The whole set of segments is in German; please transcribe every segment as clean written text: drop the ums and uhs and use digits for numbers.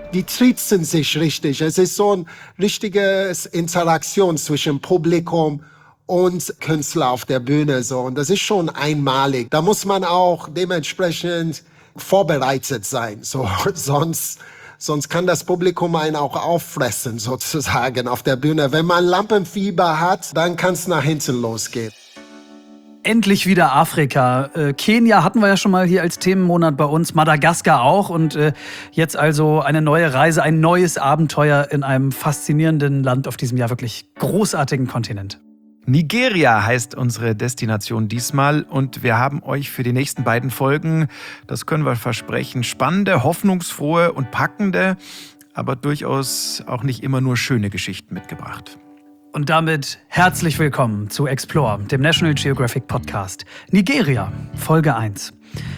die triezen sich richtig. Es ist so ein richtiges Interaktion zwischen Publikum und Künstler auf der Bühne. So. Und das ist schon einmalig. Da muss man auch dementsprechend vorbereitet sein. So. Sonst kann das Publikum einen auch auffressen, sozusagen, auf der Bühne. Wenn man Lampenfieber hat, dann kann es nach hinten losgehen. Endlich wieder Afrika. Kenia hatten wir ja schon mal hier als Themenmonat bei uns, Madagaskar auch und jetzt also eine neue Reise, ein neues Abenteuer in einem faszinierenden Land auf diesem ja wirklich großartigen Kontinent. Nigeria heißt unsere Destination diesmal und wir haben euch für die nächsten beiden Folgen, das können wir versprechen, spannende, hoffnungsfrohe und packende, aber durchaus auch nicht immer nur schöne Geschichten mitgebracht. Und damit herzlich willkommen zu Explore, dem National Geographic Podcast. Nigeria, Folge 1.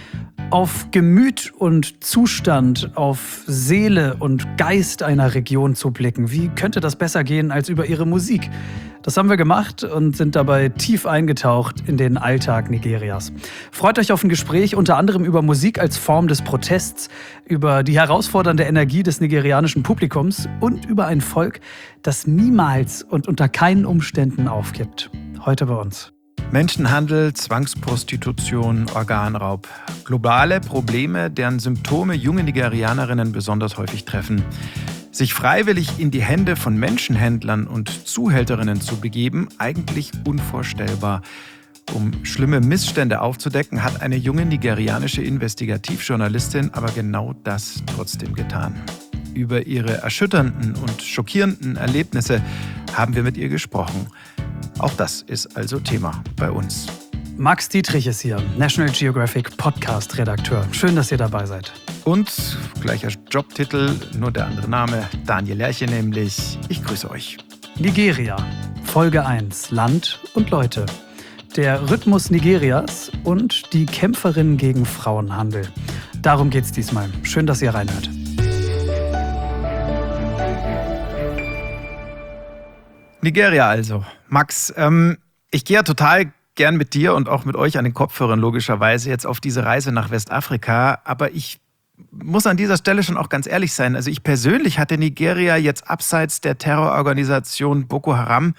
Auf Gemüt und Zustand, auf Seele und Geist einer Region zu blicken, wie könnte das besser gehen als über ihre Musik? Das haben wir gemacht und sind dabei tief eingetaucht in den Alltag Nigerias. Freut euch auf ein Gespräch unter anderem über Musik als Form des Protests, über die herausfordernde Energie des nigerianischen Publikums und über ein Volk, das niemals und unter keinen Umständen aufgibt. Heute bei uns. Menschenhandel, Zwangsprostitution, Organraub. Globale Probleme, deren Symptome junge Nigerianerinnen besonders häufig treffen. Sich freiwillig in die Hände von Menschenhändlern und Zuhälterinnen zu begeben, eigentlich unvorstellbar. Um schlimme Missstände aufzudecken, hat eine junge nigerianische Investigativjournalistin aber genau das trotzdem getan. Über ihre erschütternden und schockierenden Erlebnisse haben wir mit ihr gesprochen. Auch das ist also Thema bei uns. Max Dietrich ist hier, National Geographic Podcast-Redakteur. Schön, dass ihr dabei seid. Und gleicher Jobtitel, nur der andere Name, Daniel Lerche nämlich. Ich grüße euch. Nigeria, Folge 1, Land und Leute. Der Rhythmus Nigerias und die Kämpferinnen gegen Frauenhandel. Darum geht's diesmal. Schön, dass ihr reinhört. Nigeria also. Max, ich gehe ja total gern mit dir und auch mit euch an den Kopfhörern logischerweise jetzt auf diese Reise nach Westafrika. Aber ich muss an dieser Stelle schon auch ganz ehrlich sein. Also ich persönlich hatte Nigeria jetzt abseits der Terrororganisation Boko Haram,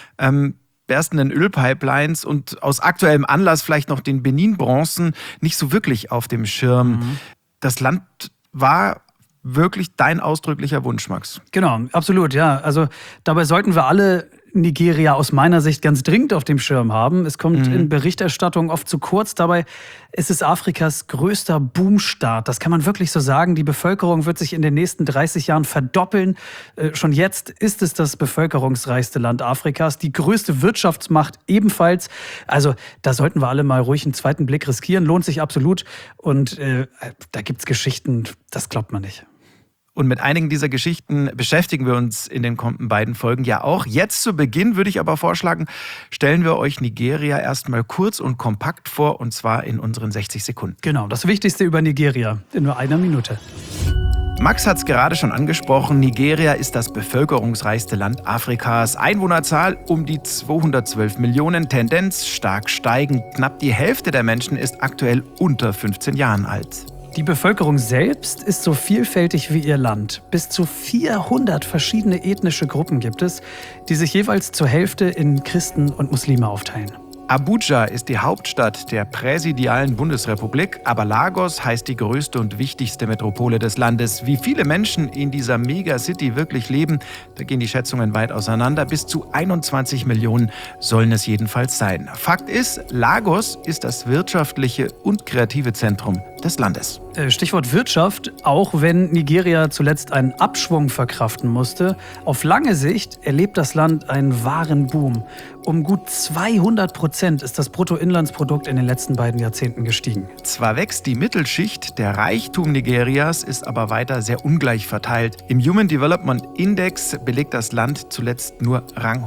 berstenden Ölpipelines und aus aktuellem Anlass vielleicht noch den Benin-Bronzen nicht so wirklich auf dem Schirm. Das Land war wirklich dein ausdrücklicher Wunsch, Max. Genau, absolut, ja. Also dabei sollten wir alle Nigeria aus meiner Sicht ganz dringend auf dem Schirm haben. Es kommt in Berichterstattung oft zu kurz. Dabei ist es Afrikas größter Boomstaat. Das kann man wirklich so sagen. Die Bevölkerung wird sich in den nächsten 30 Jahren verdoppeln. Schon jetzt ist es das bevölkerungsreichste Land Afrikas. Die größte Wirtschaftsmacht ebenfalls. Also da sollten wir alle mal ruhig einen zweiten Blick riskieren. Lohnt sich absolut. Und da gibt's Geschichten, das glaubt man nicht. Und mit einigen dieser Geschichten beschäftigen wir uns in den kommenden beiden Folgen ja auch. Jetzt zu Beginn würde ich aber vorschlagen, stellen wir euch Nigeria erstmal kurz und kompakt vor, und zwar in unseren 60 Sekunden. Genau, das Wichtigste über Nigeria in nur einer Minute. Max hat es gerade schon angesprochen, Nigeria ist das bevölkerungsreichste Land Afrikas. Einwohnerzahl um die 212 Millionen, Tendenz stark steigend. Knapp die Hälfte der Menschen ist aktuell unter 15 Jahren alt. Die Bevölkerung selbst ist so vielfältig wie ihr Land. Bis zu 400 verschiedene ethnische Gruppen gibt es, die sich jeweils zur Hälfte in Christen und Muslime aufteilen. Abuja ist die Hauptstadt der präsidialen Bundesrepublik, aber Lagos heißt die größte und wichtigste Metropole des Landes. Wie viele Menschen in dieser Megacity wirklich leben, da gehen die Schätzungen weit auseinander. Bis zu 21 Millionen sollen es jedenfalls sein. Fakt ist, Lagos ist das wirtschaftliche und kreative Zentrum des Landes. Stichwort Wirtschaft, auch wenn Nigeria zuletzt einen Abschwung verkraften musste, auf lange Sicht erlebt das Land einen wahren Boom. Um gut 200% ist das Bruttoinlandsprodukt in den letzten beiden Jahrzehnten gestiegen. Zwar wächst die Mittelschicht, der Reichtum Nigerias ist aber weiter sehr ungleich verteilt. Im Human Development Index belegt das Land zuletzt nur Rang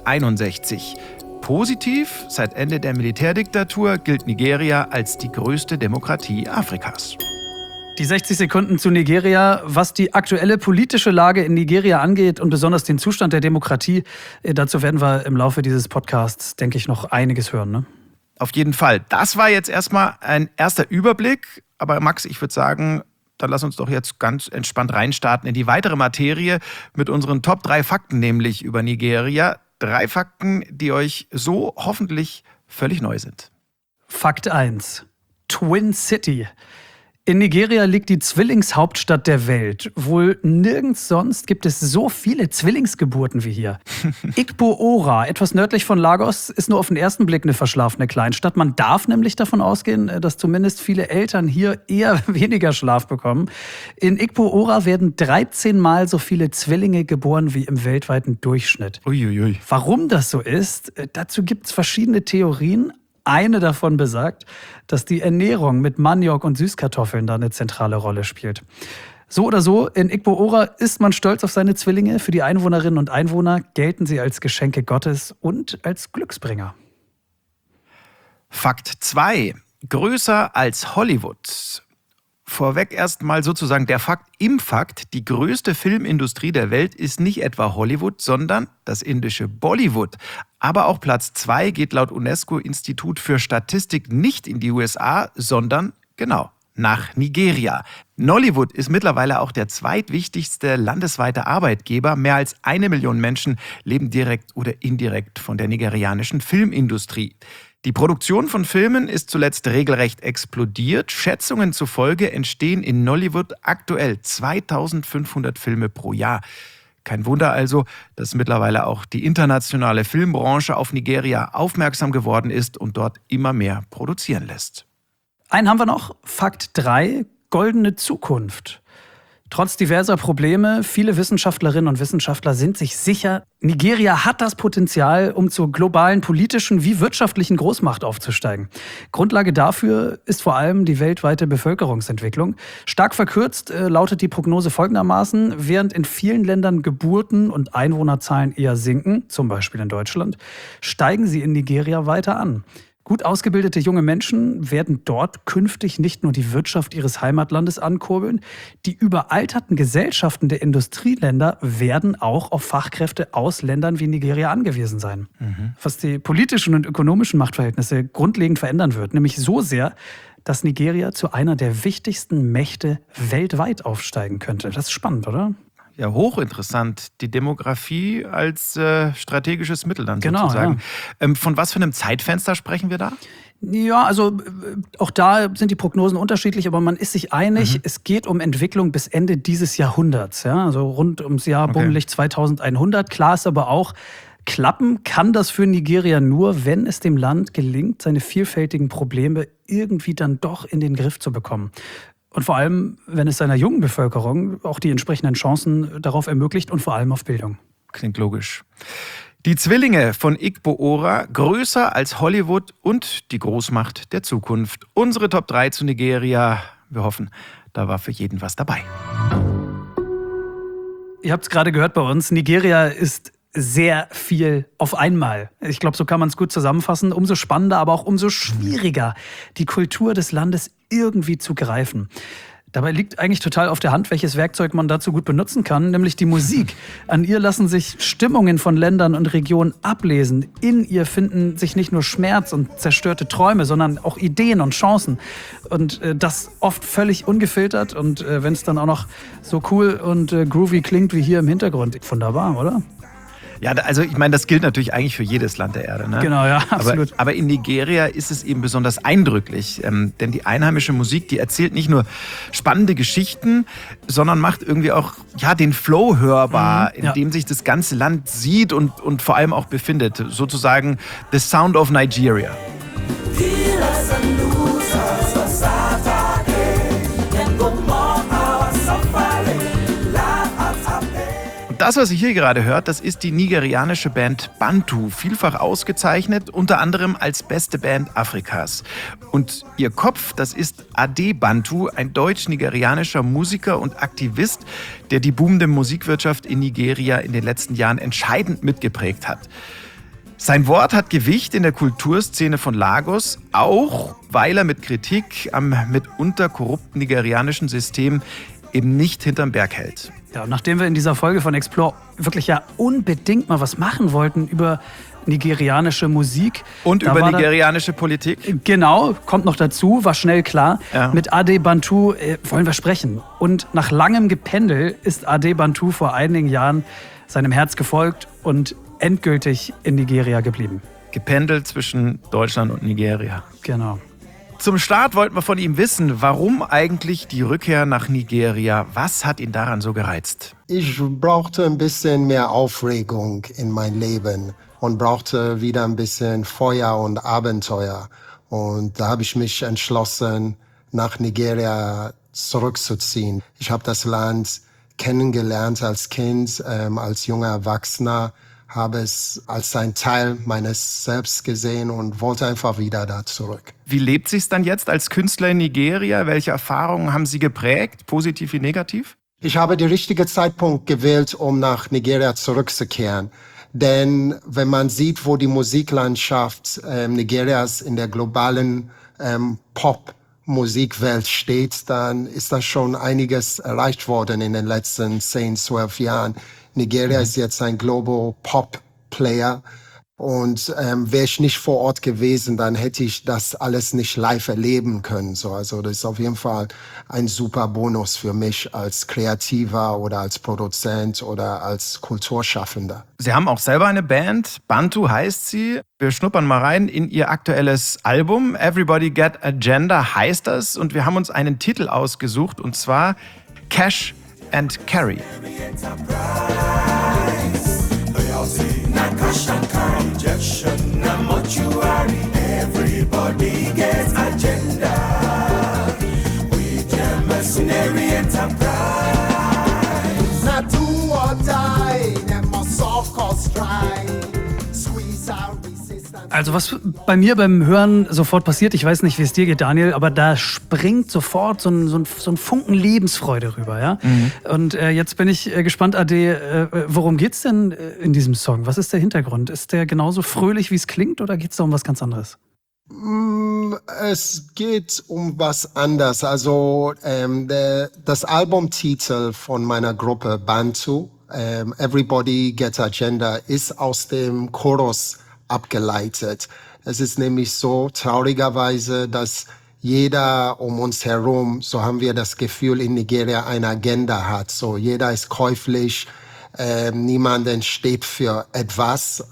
161. Positiv, seit Ende der Militärdiktatur gilt Nigeria als die größte Demokratie Afrikas. Die 60 Sekunden zu Nigeria. Was die aktuelle politische Lage in Nigeria angeht und besonders den Zustand der Demokratie, dazu werden wir im Laufe dieses Podcasts, denke ich, noch einiges hören, ne? Auf jeden Fall. Das war jetzt erstmal ein erster Überblick. Aber Max, ich würde sagen, dann lass uns doch jetzt ganz entspannt reinstarten in die weitere Materie mit unseren Top 3 Fakten, nämlich über Nigeria. 3 Fakten, die euch so hoffentlich völlig neu sind. Fakt 1. Twin City. In Nigeria liegt die Zwillingshauptstadt der Welt. Wohl nirgends sonst gibt es so viele Zwillingsgeburten wie hier. Igbo-Ora, etwas nördlich von Lagos, ist nur auf den ersten Blick eine verschlafene Kleinstadt. Man darf nämlich davon ausgehen, dass zumindest viele Eltern hier eher weniger Schlaf bekommen. In Igbo-Ora werden 13 Mal so viele Zwillinge geboren wie im weltweiten Durchschnitt. Uiuiui. Warum das so ist, dazu gibt es verschiedene Theorien. Eine davon besagt, dass die Ernährung mit Maniok und Süßkartoffeln da eine zentrale Rolle spielt. So oder so, in Igbo-Ora ist man stolz auf seine Zwillinge. Für die Einwohnerinnen und Einwohner gelten sie als Geschenke Gottes und als Glücksbringer. Fakt 2. Größer als Hollywood. Vorweg erstmal sozusagen der Fakt im Fakt. Die größte Filmindustrie der Welt ist nicht etwa Hollywood, sondern das indische Bollywood. Aber auch Platz 2 geht laut UNESCO-Institut für Statistik nicht in die USA, sondern, genau, nach Nigeria. Nollywood ist mittlerweile auch der zweitwichtigste landesweite Arbeitgeber. Mehr als 1 Million Menschen leben direkt oder indirekt von der nigerianischen Filmindustrie. Die Produktion von Filmen ist zuletzt regelrecht explodiert. Schätzungen zufolge entstehen in Nollywood aktuell 2500 Filme pro Jahr. Kein Wunder also, dass mittlerweile auch die internationale Filmbranche auf Nigeria aufmerksam geworden ist und dort immer mehr produzieren lässt. Einen haben wir noch, Fakt 3, goldene Zukunft. Trotz diverser Probleme, viele Wissenschaftlerinnen und Wissenschaftler sind sich sicher, Nigeria hat das Potenzial, um zur globalen politischen wie wirtschaftlichen Großmacht aufzusteigen. Grundlage dafür ist vor allem die weltweite Bevölkerungsentwicklung. Stark verkürzt lautet die Prognose folgendermaßen: Während in vielen Ländern Geburten und Einwohnerzahlen eher sinken, zum Beispiel in Deutschland, steigen sie in Nigeria weiter an. Gut ausgebildete junge Menschen werden dort künftig nicht nur die Wirtschaft ihres Heimatlandes ankurbeln, die überalterten Gesellschaften der Industrieländer werden auch auf Fachkräfte aus Ländern wie Nigeria angewiesen sein. Was die politischen und ökonomischen Machtverhältnisse grundlegend verändern wird, nämlich so sehr, dass Nigeria zu einer der wichtigsten Mächte weltweit aufsteigen könnte. Das ist spannend, oder? Ja, hochinteressant. Die Demografie als strategisches Mittel dann Genau, sozusagen. Ja. Von was für einem Zeitfenster sprechen wir da? Ja, also auch da sind die Prognosen unterschiedlich, aber man ist sich einig, es geht um Entwicklung bis Ende dieses Jahrhunderts. Ja? Also rund ums Jahr bummelig 2100. Klar ist aber auch, klappen kann das für Nigeria nur, wenn es dem Land gelingt, seine vielfältigen Probleme irgendwie dann doch in den Griff zu bekommen. Und vor allem, wenn es seiner jungen Bevölkerung auch die entsprechenden Chancen darauf ermöglicht und vor allem auf Bildung. Klingt logisch. Die Zwillinge von Igbo-Ora, größer als Hollywood und die Großmacht der Zukunft. Unsere Top 3 zu Nigeria. Wir hoffen, da war für jeden was dabei. Ihr habt es gerade gehört bei uns, Nigeria ist sehr viel auf einmal. Ich glaube, so kann man es gut zusammenfassen. Umso spannender, aber auch umso schwieriger, die Kultur des Landes irgendwie zu greifen. Dabei liegt eigentlich total auf der Hand, welches Werkzeug man dazu gut benutzen kann, nämlich die Musik. An ihr lassen sich Stimmungen von Ländern und Regionen ablesen. In ihr finden sich nicht nur Schmerz und zerstörte Träume, sondern auch Ideen und Chancen. Und das oft völlig ungefiltert. Und wenn es dann auch noch so cool und groovy klingt wie hier im Hintergrund. Wunderbar, oder? Ja, also ich meine, das gilt natürlich eigentlich für jedes Land der Erde. Ne? Genau, ja, absolut. Aber in Nigeria ist es eben besonders eindrücklich. Denn die einheimische Musik, die erzählt nicht nur spannende Geschichten, sondern macht irgendwie auch den Flow hörbar, in dem sich das ganze Land sieht und vor allem auch befindet. Sozusagen the sound of Nigeria. Das, was ihr hier gerade hört, das ist die nigerianische Band Bantu, vielfach ausgezeichnet, unter anderem als beste Band Afrikas. Und ihr Kopf, das ist Ade Bantu, ein deutsch-nigerianischer Musiker und Aktivist, der die boomende Musikwirtschaft in Nigeria in den letzten Jahren entscheidend mitgeprägt hat. Sein Wort hat Gewicht in der Kulturszene von Lagos, auch weil er mit Kritik am mitunter korrupten nigerianischen System eben nicht hinterm Berg hält. Ja, und nachdem wir in dieser Folge von Explore wirklich ja unbedingt mal was machen wollten über nigerianische Musik. Und Da über war nigerianische Politik? Genau, kommt noch dazu, war schnell klar. Ja. Mit Ade Bantu wollen wir sprechen. Und nach langem Gependel ist Ade Bantu vor einigen Jahren seinem Herz gefolgt und endgültig in Nigeria geblieben. Gependelt zwischen Deutschland und Nigeria. Genau. Zum Start wollten wir von ihm wissen, warum eigentlich die Rückkehr nach Nigeria? Was hat ihn daran so gereizt? Ich brauchte ein bisschen mehr Aufregung in mein Leben und brauchte wieder ein bisschen Feuer und Abenteuer. Und da habe ich mich entschlossen, nach Nigeria zurückzuziehen. Ich habe das Land kennengelernt als Kind, als junger Erwachsener, habe es als ein Teil meines Selbst gesehen und wollte einfach wieder da zurück. Wie lebt sich's dann jetzt als Künstler in Nigeria? Welche Erfahrungen haben Sie geprägt, positiv wie negativ? Ich habe den richtigen Zeitpunkt gewählt, um nach Nigeria zurückzukehren. Denn wenn man sieht, wo die Musiklandschaft Nigerias in der globalen Pop-Musikwelt steht, dann ist da schon einiges erreicht worden in den letzten 10, 12 Jahren. Nigeria ist jetzt ein Global Pop Player und wäre ich nicht vor Ort gewesen, dann hätte ich das alles nicht live erleben können. So, also das ist auf jeden Fall ein super Bonus für mich als Kreativer oder als Produzent oder als Kulturschaffender. Sie haben auch selber eine Band, Bantu heißt sie. Wir schnuppern mal rein in Ihr aktuelles Album. Everybody Get Agenda heißt das und wir haben uns einen Titel ausgesucht und zwar Cash and Carry. Also was bei mir beim Hören sofort passiert, ich weiß nicht, wie es dir geht, Daniel, aber da springt sofort so ein Funken Lebensfreude rüber. Ja? Und jetzt bin ich gespannt, Ade, worum geht's denn in diesem Song? Was ist der Hintergrund? Ist der genauso fröhlich, wie es klingt, oder geht's da um was ganz anderes? Es geht um was anderes. Also das Albumtitel von meiner Gruppe Bantu, Everybody Get Agenda, ist aus dem Chorus abgeleitet. Es ist nämlich so, traurigerweise, dass jeder um uns herum, so haben wir das Gefühl, in Nigeria eine Agenda hat. So, jeder ist käuflich, niemanden steht für etwas.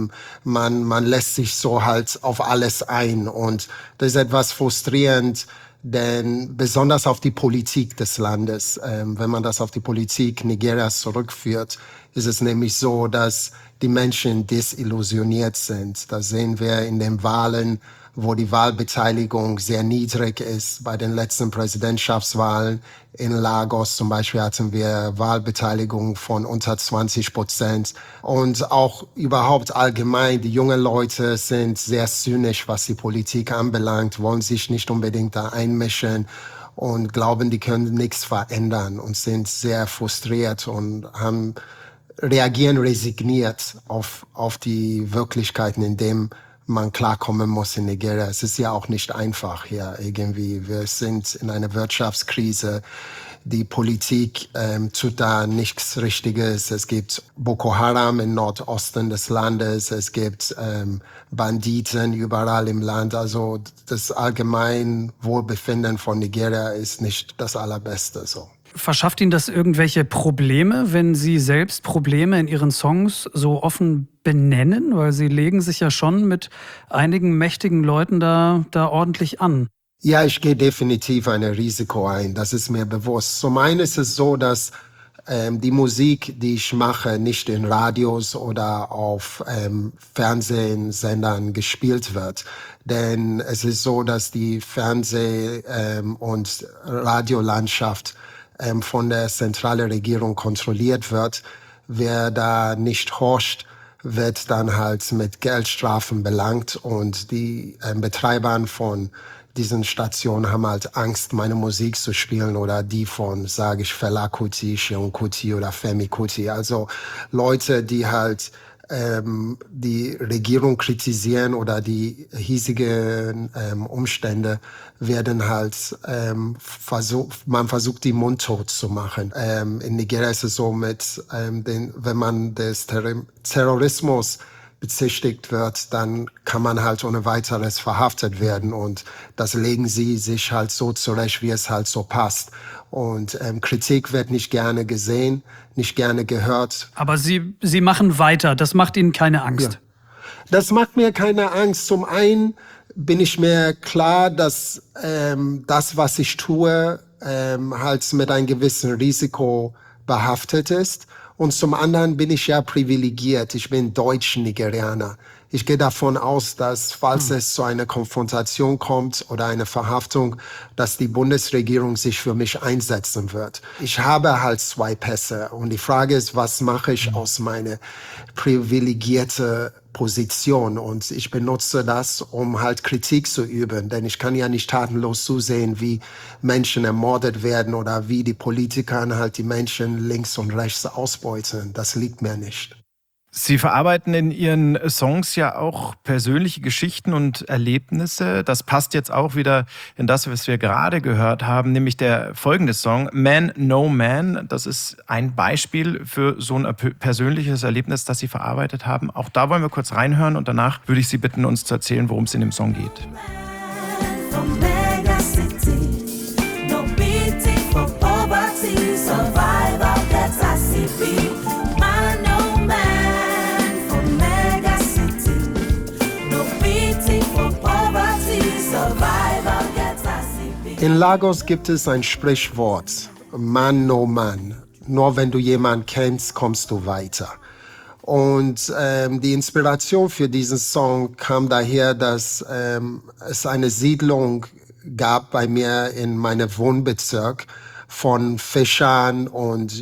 Man lässt sich so halt auf alles ein. Und das ist etwas frustrierend, denn besonders auf die Politik des Landes, wenn man das auf die Politik Nigerias zurückführt, ist es nämlich so, dass die Menschen desillusioniert sind. Das sehen wir in den Wahlen, wo die Wahlbeteiligung sehr niedrig ist. Bei den letzten Präsidentschaftswahlen in Lagos zum Beispiel hatten wir Wahlbeteiligung von unter 20%. Und auch überhaupt allgemein, die jungen Leute sind sehr zynisch, was die Politik anbelangt, wollen sich nicht unbedingt da einmischen und glauben, die können nichts verändern und sind sehr frustriert und reagieren resigniert auf die Wirklichkeiten, in denen man klarkommen muss in Nigeria. Es ist ja auch nicht einfach hier irgendwie. Wir sind in einer Wirtschaftskrise. Die Politik tut da nichts Richtiges. Es gibt Boko Haram im Nordosten des Landes. Es gibt Banditen überall im Land. Also das allgemeine Wohlbefinden von Nigeria ist nicht das Allerbeste so. Verschafft Ihnen das irgendwelche Probleme, wenn Sie selbst Probleme in Ihren Songs so offen benennen? Weil Sie legen sich ja schon mit einigen mächtigen Leuten da ordentlich an. Ja, ich gehe definitiv ein Risiko ein. Das ist mir bewusst. Zum einen ist es so, dass die Musik, die ich mache, nicht in Radios oder auf Fernsehsendern gespielt wird. Denn es ist so, dass die Fernseh- und Radiolandschaft von der zentralen Regierung kontrolliert wird. Wer da nicht horcht, wird dann halt mit Geldstrafen belangt und die Betreiber von diesen Stationen haben halt Angst, meine Musik zu spielen oder die von, sage ich, Fela Kuti, Seun Kuti oder Femi Kuti. Also Leute, die halt die Regierung kritisieren oder die hiesigen Umstände werden halt man versucht die mundtot zu machen. In Nigeria ist es so wenn man des Terrorismus bezichtigt wird, dann kann man halt ohne weiteres verhaftet werden. Und das legen sie sich halt so zurecht, wie es halt so passt. Und Kritik wird nicht gerne gesehen, nicht gerne gehört. Aber Sie machen weiter, das macht Ihnen keine Angst? Ja. Das macht mir keine Angst. Zum einen bin ich mir klar, dass das, was ich tue, halt mit einem gewissen Risiko behaftet ist. Und zum anderen bin ich ja privilegiert. Ich bin Deutsch-Nigerianer. Ich gehe davon aus, dass, falls es zu einer Konfrontation kommt oder einer Verhaftung, dass die Bundesregierung sich für mich einsetzen wird. Ich habe halt 2 Pässe. Und die Frage ist, was mache ich aus meiner privilegierten Position? Und ich benutze das, um halt Kritik zu üben. Denn ich kann ja nicht tatenlos zusehen, wie Menschen ermordet werden oder wie die Politiker halt die Menschen links und rechts ausbeuten. Das liegt mir nicht. Sie verarbeiten in Ihren Songs ja auch persönliche Geschichten und Erlebnisse. Das passt jetzt auch wieder in das, was wir gerade gehört haben, nämlich der folgende Song, Man No Man. Das ist ein Beispiel für so ein persönliches Erlebnis, das Sie verarbeitet haben. Auch da wollen wir kurz reinhören und danach würde ich Sie bitten, uns zu erzählen, worum es in dem Song geht. In Lagos gibt es ein Sprichwort, Man no man. Nur wenn du jemanden kennst, kommst du weiter. Und die Inspiration für diesen Song kam daher, dass es eine Siedlung gab bei mir in meinem Wohnbezirk von Fischern und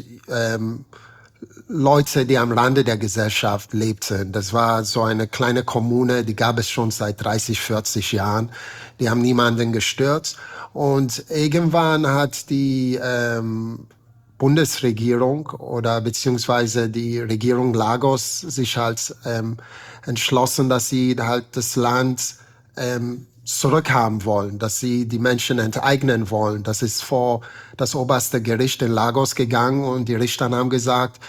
Leute, die am Rande der Gesellschaft lebten. Das war so eine kleine Kommune, die gab es schon seit 30, 40 Jahren. Die haben niemanden gestört. Und irgendwann hat die Bundesregierung oder beziehungsweise die Regierung Lagos sich halt entschlossen, dass sie halt das Land zurückhaben wollen, dass sie die Menschen enteignen wollen. Das ist vor das oberste Gericht in Lagos gegangen und die Richter haben gesagt,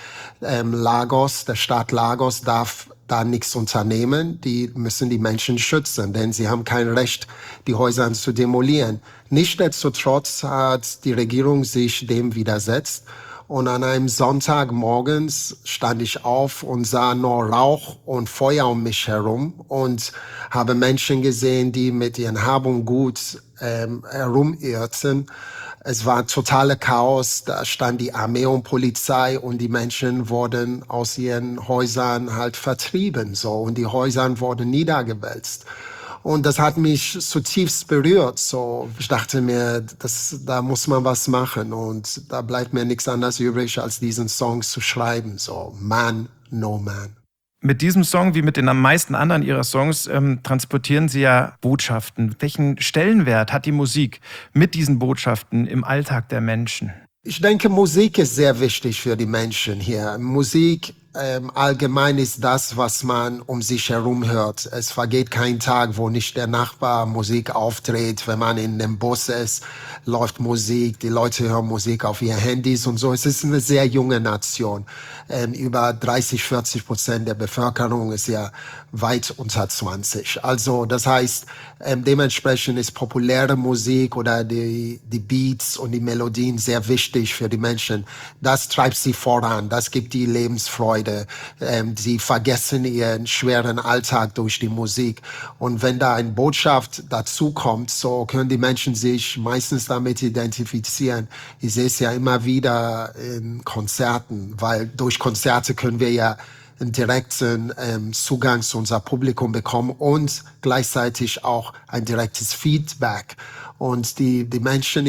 Lagos, der Staat Lagos darf da nichts unternehmen. Die müssen die Menschen schützen, denn sie haben kein Recht, die Häuser zu demolieren. Nichtsdestotrotz hat die Regierung sich dem widersetzt. Und an einem Sonntagmorgens stand ich auf und sah nur Rauch und Feuer um mich herum und habe Menschen gesehen, die mit ihren Hab und Gut herumirrten. Es war totale Chaos. Da stand die Armee und Polizei und die Menschen wurden aus ihren Häusern halt vertrieben, so. Und die Häuser wurden niedergewälzt. Und das hat mich zutiefst berührt. So, ich dachte mir, da muss man was machen. Und da bleibt mir nichts anderes übrig, als diesen Song zu schreiben. So, Man No Man. Mit diesem Song, wie mit den am meisten anderen Ihrer Songs, transportieren Sie ja Botschaften. Welchen Stellenwert hat die Musik mit diesen Botschaften im Alltag der Menschen? Ich denke, Musik ist sehr wichtig für die Menschen hier. Musik allgemein ist das, was man um sich herum hört. Es vergeht kein Tag, wo nicht der Nachbar Musik auftritt. Wenn man in dem Bus ist, läuft Musik. Die Leute hören Musik auf ihre Handys und so. Es ist eine sehr junge Nation. Über 30-40% der Bevölkerung ist ja weit unter 20. Also das heißt, dementsprechend ist populäre Musik oder die Beats und die Melodien sehr wichtig für die Menschen. Das treibt sie voran. Das gibt die Lebensfreude. Sie vergessen ihren schweren Alltag durch die Musik. Und wenn da eine Botschaft dazu kommt, so können die Menschen sich meistens damit identifizieren. Ich sehe es ja immer wieder in Konzerten, weil durch Konzerte können wir ja einen direkten Zugang zu unser Publikum bekommen und gleichzeitig auch ein direktes Feedback. Und die Menschen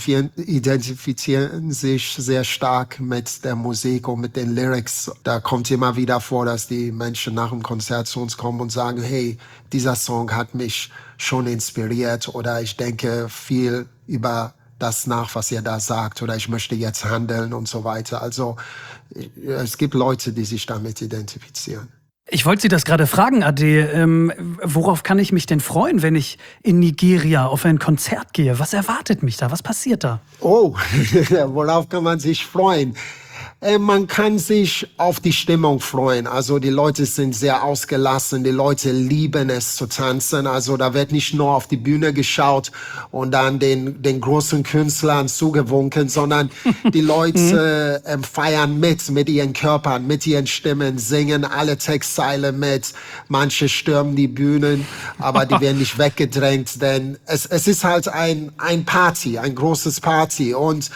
identifizieren sich sehr stark mit der Musik und mit den Lyrics. Da kommt immer wieder vor, dass die Menschen nach dem Konzert zu uns kommen und sagen, hey, dieser Song hat mich schon inspiriert oder ich denke viel über das nach, was ihr da sagt oder ich möchte jetzt handeln und so weiter. Also es gibt Leute, die sich damit identifizieren. Ich wollte Sie das gerade fragen, Ade. Worauf kann ich mich denn freuen, wenn ich in Nigeria auf ein Konzert gehe? Was erwartet mich da? Was passiert da? Oh, worauf kann man sich freuen? Man kann sich auf die Stimmung freuen. Also die Leute sind sehr ausgelassen, die Leute lieben es zu tanzen. Also da wird nicht nur auf die Bühne geschaut und dann den großen Künstlern zugewunken, sondern die Leute feiern mit ihren Körpern, mit ihren Stimmen, singen alle Textzeile mit. Manche stürmen die Bühnen, aber die werden nicht weggedrängt, denn es ist halt ein Party, ein großes Party und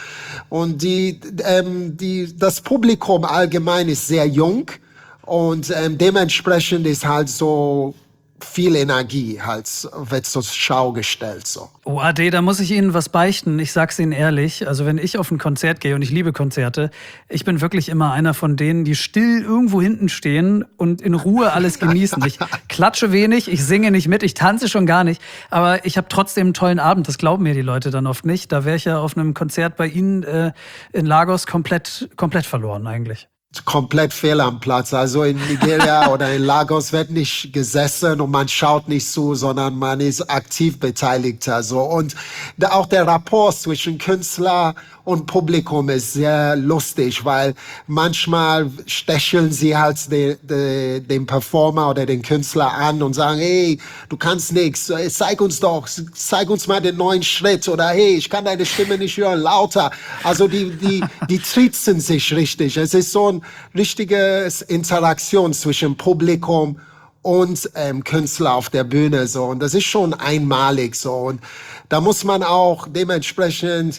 das Publikum allgemein ist sehr jung und dementsprechend ist halt so viel Energie halt, wird zur Schau gestellt. So. Oh, Ade, da muss ich Ihnen was beichten. Ich sag's Ihnen ehrlich. Also wenn ich auf ein Konzert gehe, und ich liebe Konzerte, ich bin wirklich immer einer von denen, die still irgendwo hinten stehen und in Ruhe alles genießen. Ich klatsche wenig, ich singe nicht mit, ich tanze schon gar nicht. Aber ich habe trotzdem einen tollen Abend. Das glauben mir die Leute dann oft nicht. Da wäre ich ja auf einem Konzert bei Ihnen in Lagos komplett verloren eigentlich. Komplett fehl am Platz. Also in Nigeria oder in Lagos wird nicht gesessen und man schaut nicht zu, sondern man ist aktiv beteiligt. Also und auch der Rapport zwischen Künstler und Publikum ist sehr lustig, weil manchmal stecheln sie halt den Performer oder den Künstler an und sagen, hey, du kannst nichts, zeig uns mal den neuen Schritt oder hey, ich kann deine Stimme nicht hören, lauter. Also die trizen sich richtig. Es ist so ein richtiges Interaktion zwischen Publikum und Künstler auf der Bühne so und das ist schon einmalig so und da muss man auch dementsprechend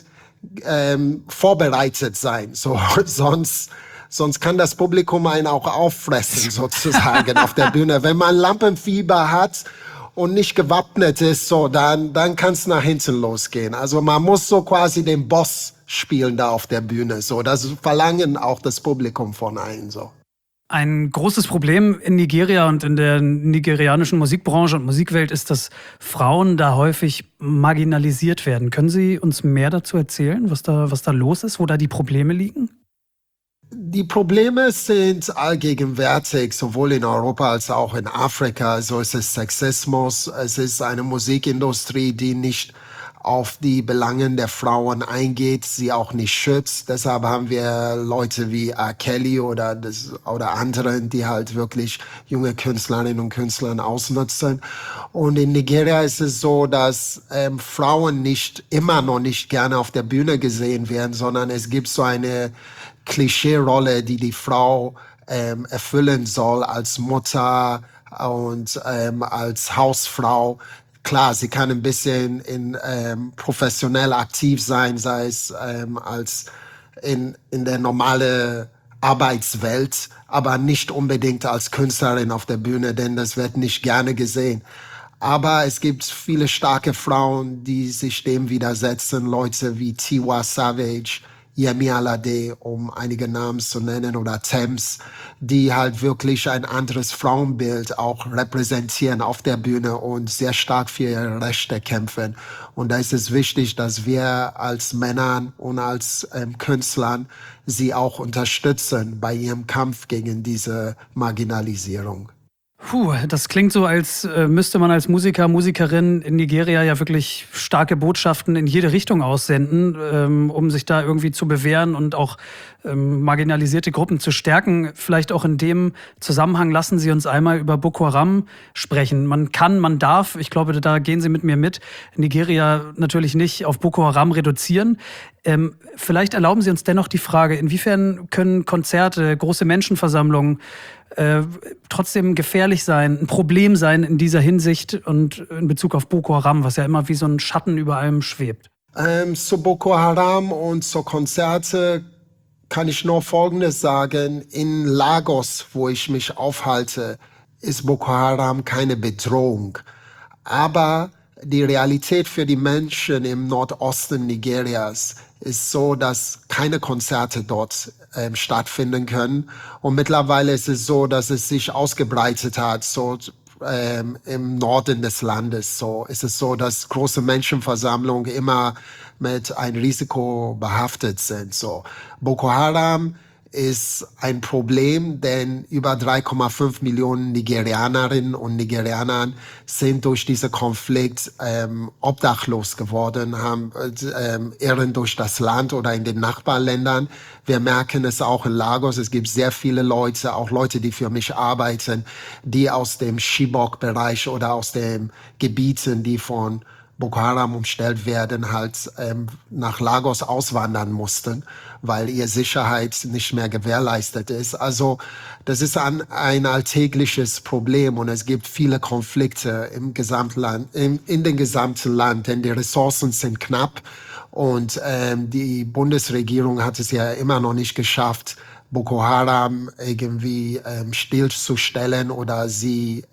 vorbereitet sein, so sonst kann das Publikum einen auch auffressen sozusagen auf der Bühne. Wenn man Lampenfieber hat und nicht gewappnet ist, so dann kann es nach hinten losgehen. Also man muss so quasi den Boss spielen da auf der Bühne, so das verlangen auch das Publikum von einem so. Ein großes Problem in Nigeria und in der nigerianischen Musikbranche und Musikwelt ist, dass Frauen da häufig marginalisiert werden. Können Sie uns mehr dazu erzählen, was da los ist, wo da die Probleme liegen? Die Probleme sind allgegenwärtig, sowohl in Europa als auch in Afrika. So ist es Sexismus, es ist eine Musikindustrie, die nicht auf die Belangen der Frauen eingeht, sie auch nicht schützt. Deshalb haben wir Leute wie R. Kelly oder anderen, die halt wirklich junge Künstlerinnen und Künstler ausnutzen. Und in Nigeria ist es so, dass Frauen immer noch nicht gerne auf der Bühne gesehen werden, sondern es gibt so eine Klischee-Rolle, die Frau erfüllen soll als Mutter und als Hausfrau. Klar, sie kann ein bisschen professionell aktiv sein, sei es als in der normalen Arbeitswelt, aber nicht unbedingt als Künstlerin auf der Bühne, denn das wird nicht gerne gesehen. Aber es gibt viele starke Frauen, die sich dem widersetzen, Leute wie Tiwa Savage, Yemi Alade, um einige Namen zu nennen, oder Tems, die halt wirklich ein anderes Frauenbild auch repräsentieren auf der Bühne und sehr stark für ihre Rechte kämpfen. Und da ist es wichtig, dass wir als Männern und als Künstlern sie auch unterstützen bei ihrem Kampf gegen diese Marginalisierung. Puh, das klingt so, als müsste man als Musiker, Musikerin in Nigeria ja wirklich starke Botschaften in jede Richtung aussenden, um sich da irgendwie zu bewähren und auch marginalisierte Gruppen zu stärken. Vielleicht auch in dem Zusammenhang lassen Sie uns einmal über Boko Haram sprechen. Man darf, ich glaube, da gehen Sie mit mir mit, Nigeria natürlich nicht auf Boko Haram reduzieren. Vielleicht erlauben Sie uns dennoch die Frage, inwiefern können Konzerte, große Menschenversammlungen trotzdem gefährlich sein, ein Problem sein in dieser Hinsicht und in Bezug auf Boko Haram, was ja immer wie so ein Schatten über allem schwebt? Zu Boko Haram und zu Konzerte kann ich nur Folgendes sagen. In Lagos, wo ich mich aufhalte, ist Boko Haram keine Bedrohung. Aber die Realität für die Menschen im Nordosten Nigerias ist so, dass keine Konzerte dort stattfinden können. Und mittlerweile ist es so, dass es sich ausgebreitet hat, so im Norden des Landes. So ist es so, dass große Menschenversammlungen immer mit einem Risiko behaftet sind. So Boko Haram ist ein Problem, denn über 3,5 Millionen Nigerianerinnen und Nigerianer sind durch diesen Konflikt obdachlos geworden, irren durch das Land oder in den Nachbarländern. Wir merken es auch in Lagos. Es gibt sehr viele Leute, auch Leute, die für mich arbeiten, die aus dem Chibok-Bereich oder aus den Gebieten, die von Boko Haram umstellt werden, halt nach Lagos auswandern mussten, weil ihre Sicherheit nicht mehr gewährleistet ist. Also das ist ein alltägliches Problem und es gibt viele Konflikte im Gesamtland, in dem gesamten Land, denn die Ressourcen sind knapp und die Bundesregierung hat es ja immer noch nicht geschafft, Boko Haram irgendwie stillzustellen oder sie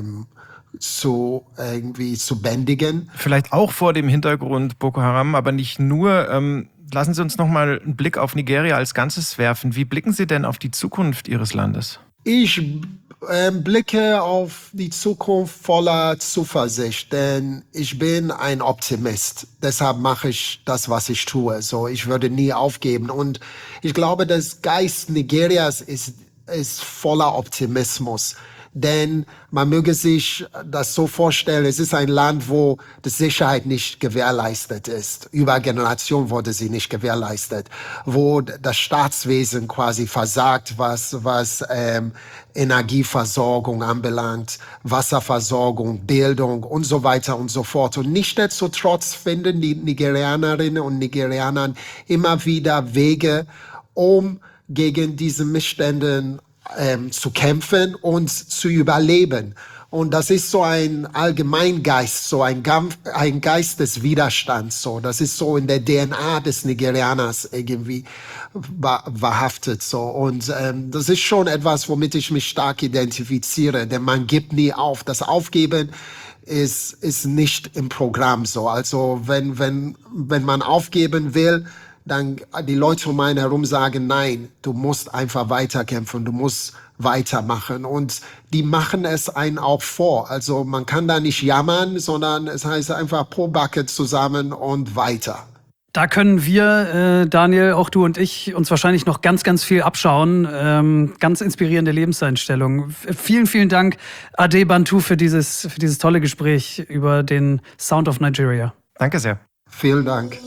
zu bändigen. Vielleicht auch vor dem Hintergrund Boko Haram, aber nicht nur. Lassen Sie uns noch mal einen Blick auf Nigeria als Ganzes werfen. Wie blicken Sie denn auf die Zukunft Ihres Landes? Ich blicke auf die Zukunft voller Zuversicht, denn ich bin ein Optimist. Deshalb mache ich das, was ich tue. So, ich würde nie aufgeben. Und ich glaube, das Geist Nigerias ist voller Optimismus. Denn man möge sich das so vorstellen, es ist ein Land, wo die Sicherheit nicht gewährleistet ist. Über Generationen wurde sie nicht gewährleistet. Wo das Staatswesen quasi versagt, was Energieversorgung anbelangt, Wasserversorgung, Bildung und so weiter und so fort. Und nichtsdestotrotz finden die Nigerianerinnen und Nigerianer immer wieder Wege, um gegen diese Missstände zu kämpfen und zu überleben. Und das ist so ein Allgemeingeist, so ein Geist des Widerstands. So, das ist so in der DNA des Nigerianers irgendwie verhaftet. So, und das ist schon etwas, womit ich mich stark identifiziere, denn man gibt nie auf. Das Aufgeben ist nicht im Programm so. Also wenn man aufgeben will, dann die Leute um einen herum sagen, nein, du musst einfach weiterkämpfen, du musst weitermachen. Und die machen es einen auch vor. Also man kann da nicht jammern, sondern es heißt einfach pro Backe zusammen und weiter. Da können wir, Daniel, auch du und ich, uns wahrscheinlich noch ganz, ganz viel abschauen. Ganz inspirierende Lebenseinstellung. Vielen, vielen Dank, Ade Bantu, für dieses tolle Gespräch über den Sound of Nigeria. Danke sehr. Vielen Dank.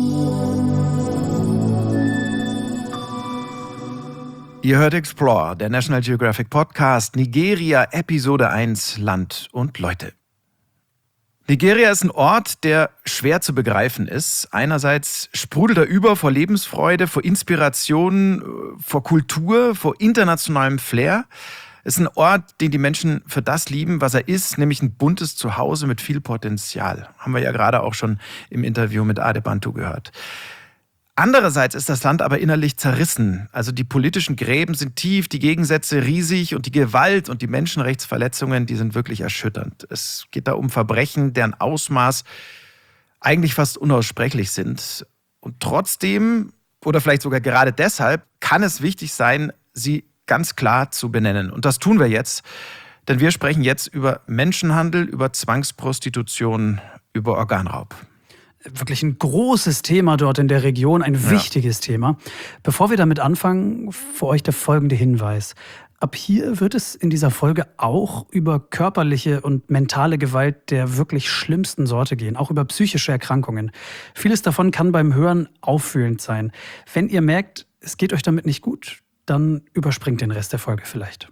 Ihr hört Explore, der National Geographic Podcast, Nigeria, Episode 1, Land und Leute. Nigeria ist ein Ort, der schwer zu begreifen ist. Einerseits sprudelt er über vor Lebensfreude, vor Inspiration, vor Kultur, vor internationalem Flair. Es ist ein Ort, den die Menschen für das lieben, was er ist, nämlich ein buntes Zuhause mit viel Potenzial. Haben wir ja gerade auch schon im Interview mit Ade Bantu gehört. Andererseits ist das Land aber innerlich zerrissen. Also die politischen Gräben sind tief, die Gegensätze riesig und die Gewalt und die Menschenrechtsverletzungen, die sind wirklich erschütternd. Es geht da um Verbrechen, deren Ausmaß eigentlich fast unaussprechlich sind. Und trotzdem, oder vielleicht sogar gerade deshalb, kann es wichtig sein, sie ganz klar zu benennen. Und das tun wir jetzt, denn wir sprechen jetzt über Menschenhandel, über Zwangsprostitution, über Organraub. Wirklich ein großes Thema dort in der Region, ein wichtiges Thema. Bevor wir damit anfangen, für euch der folgende Hinweis. Ab hier wird es in dieser Folge auch über körperliche und mentale Gewalt der wirklich schlimmsten Sorte gehen, auch über psychische Erkrankungen. Vieles davon kann beim Hören auffühlend sein. Wenn ihr merkt, es geht euch damit nicht gut, dann überspringt den Rest der Folge vielleicht.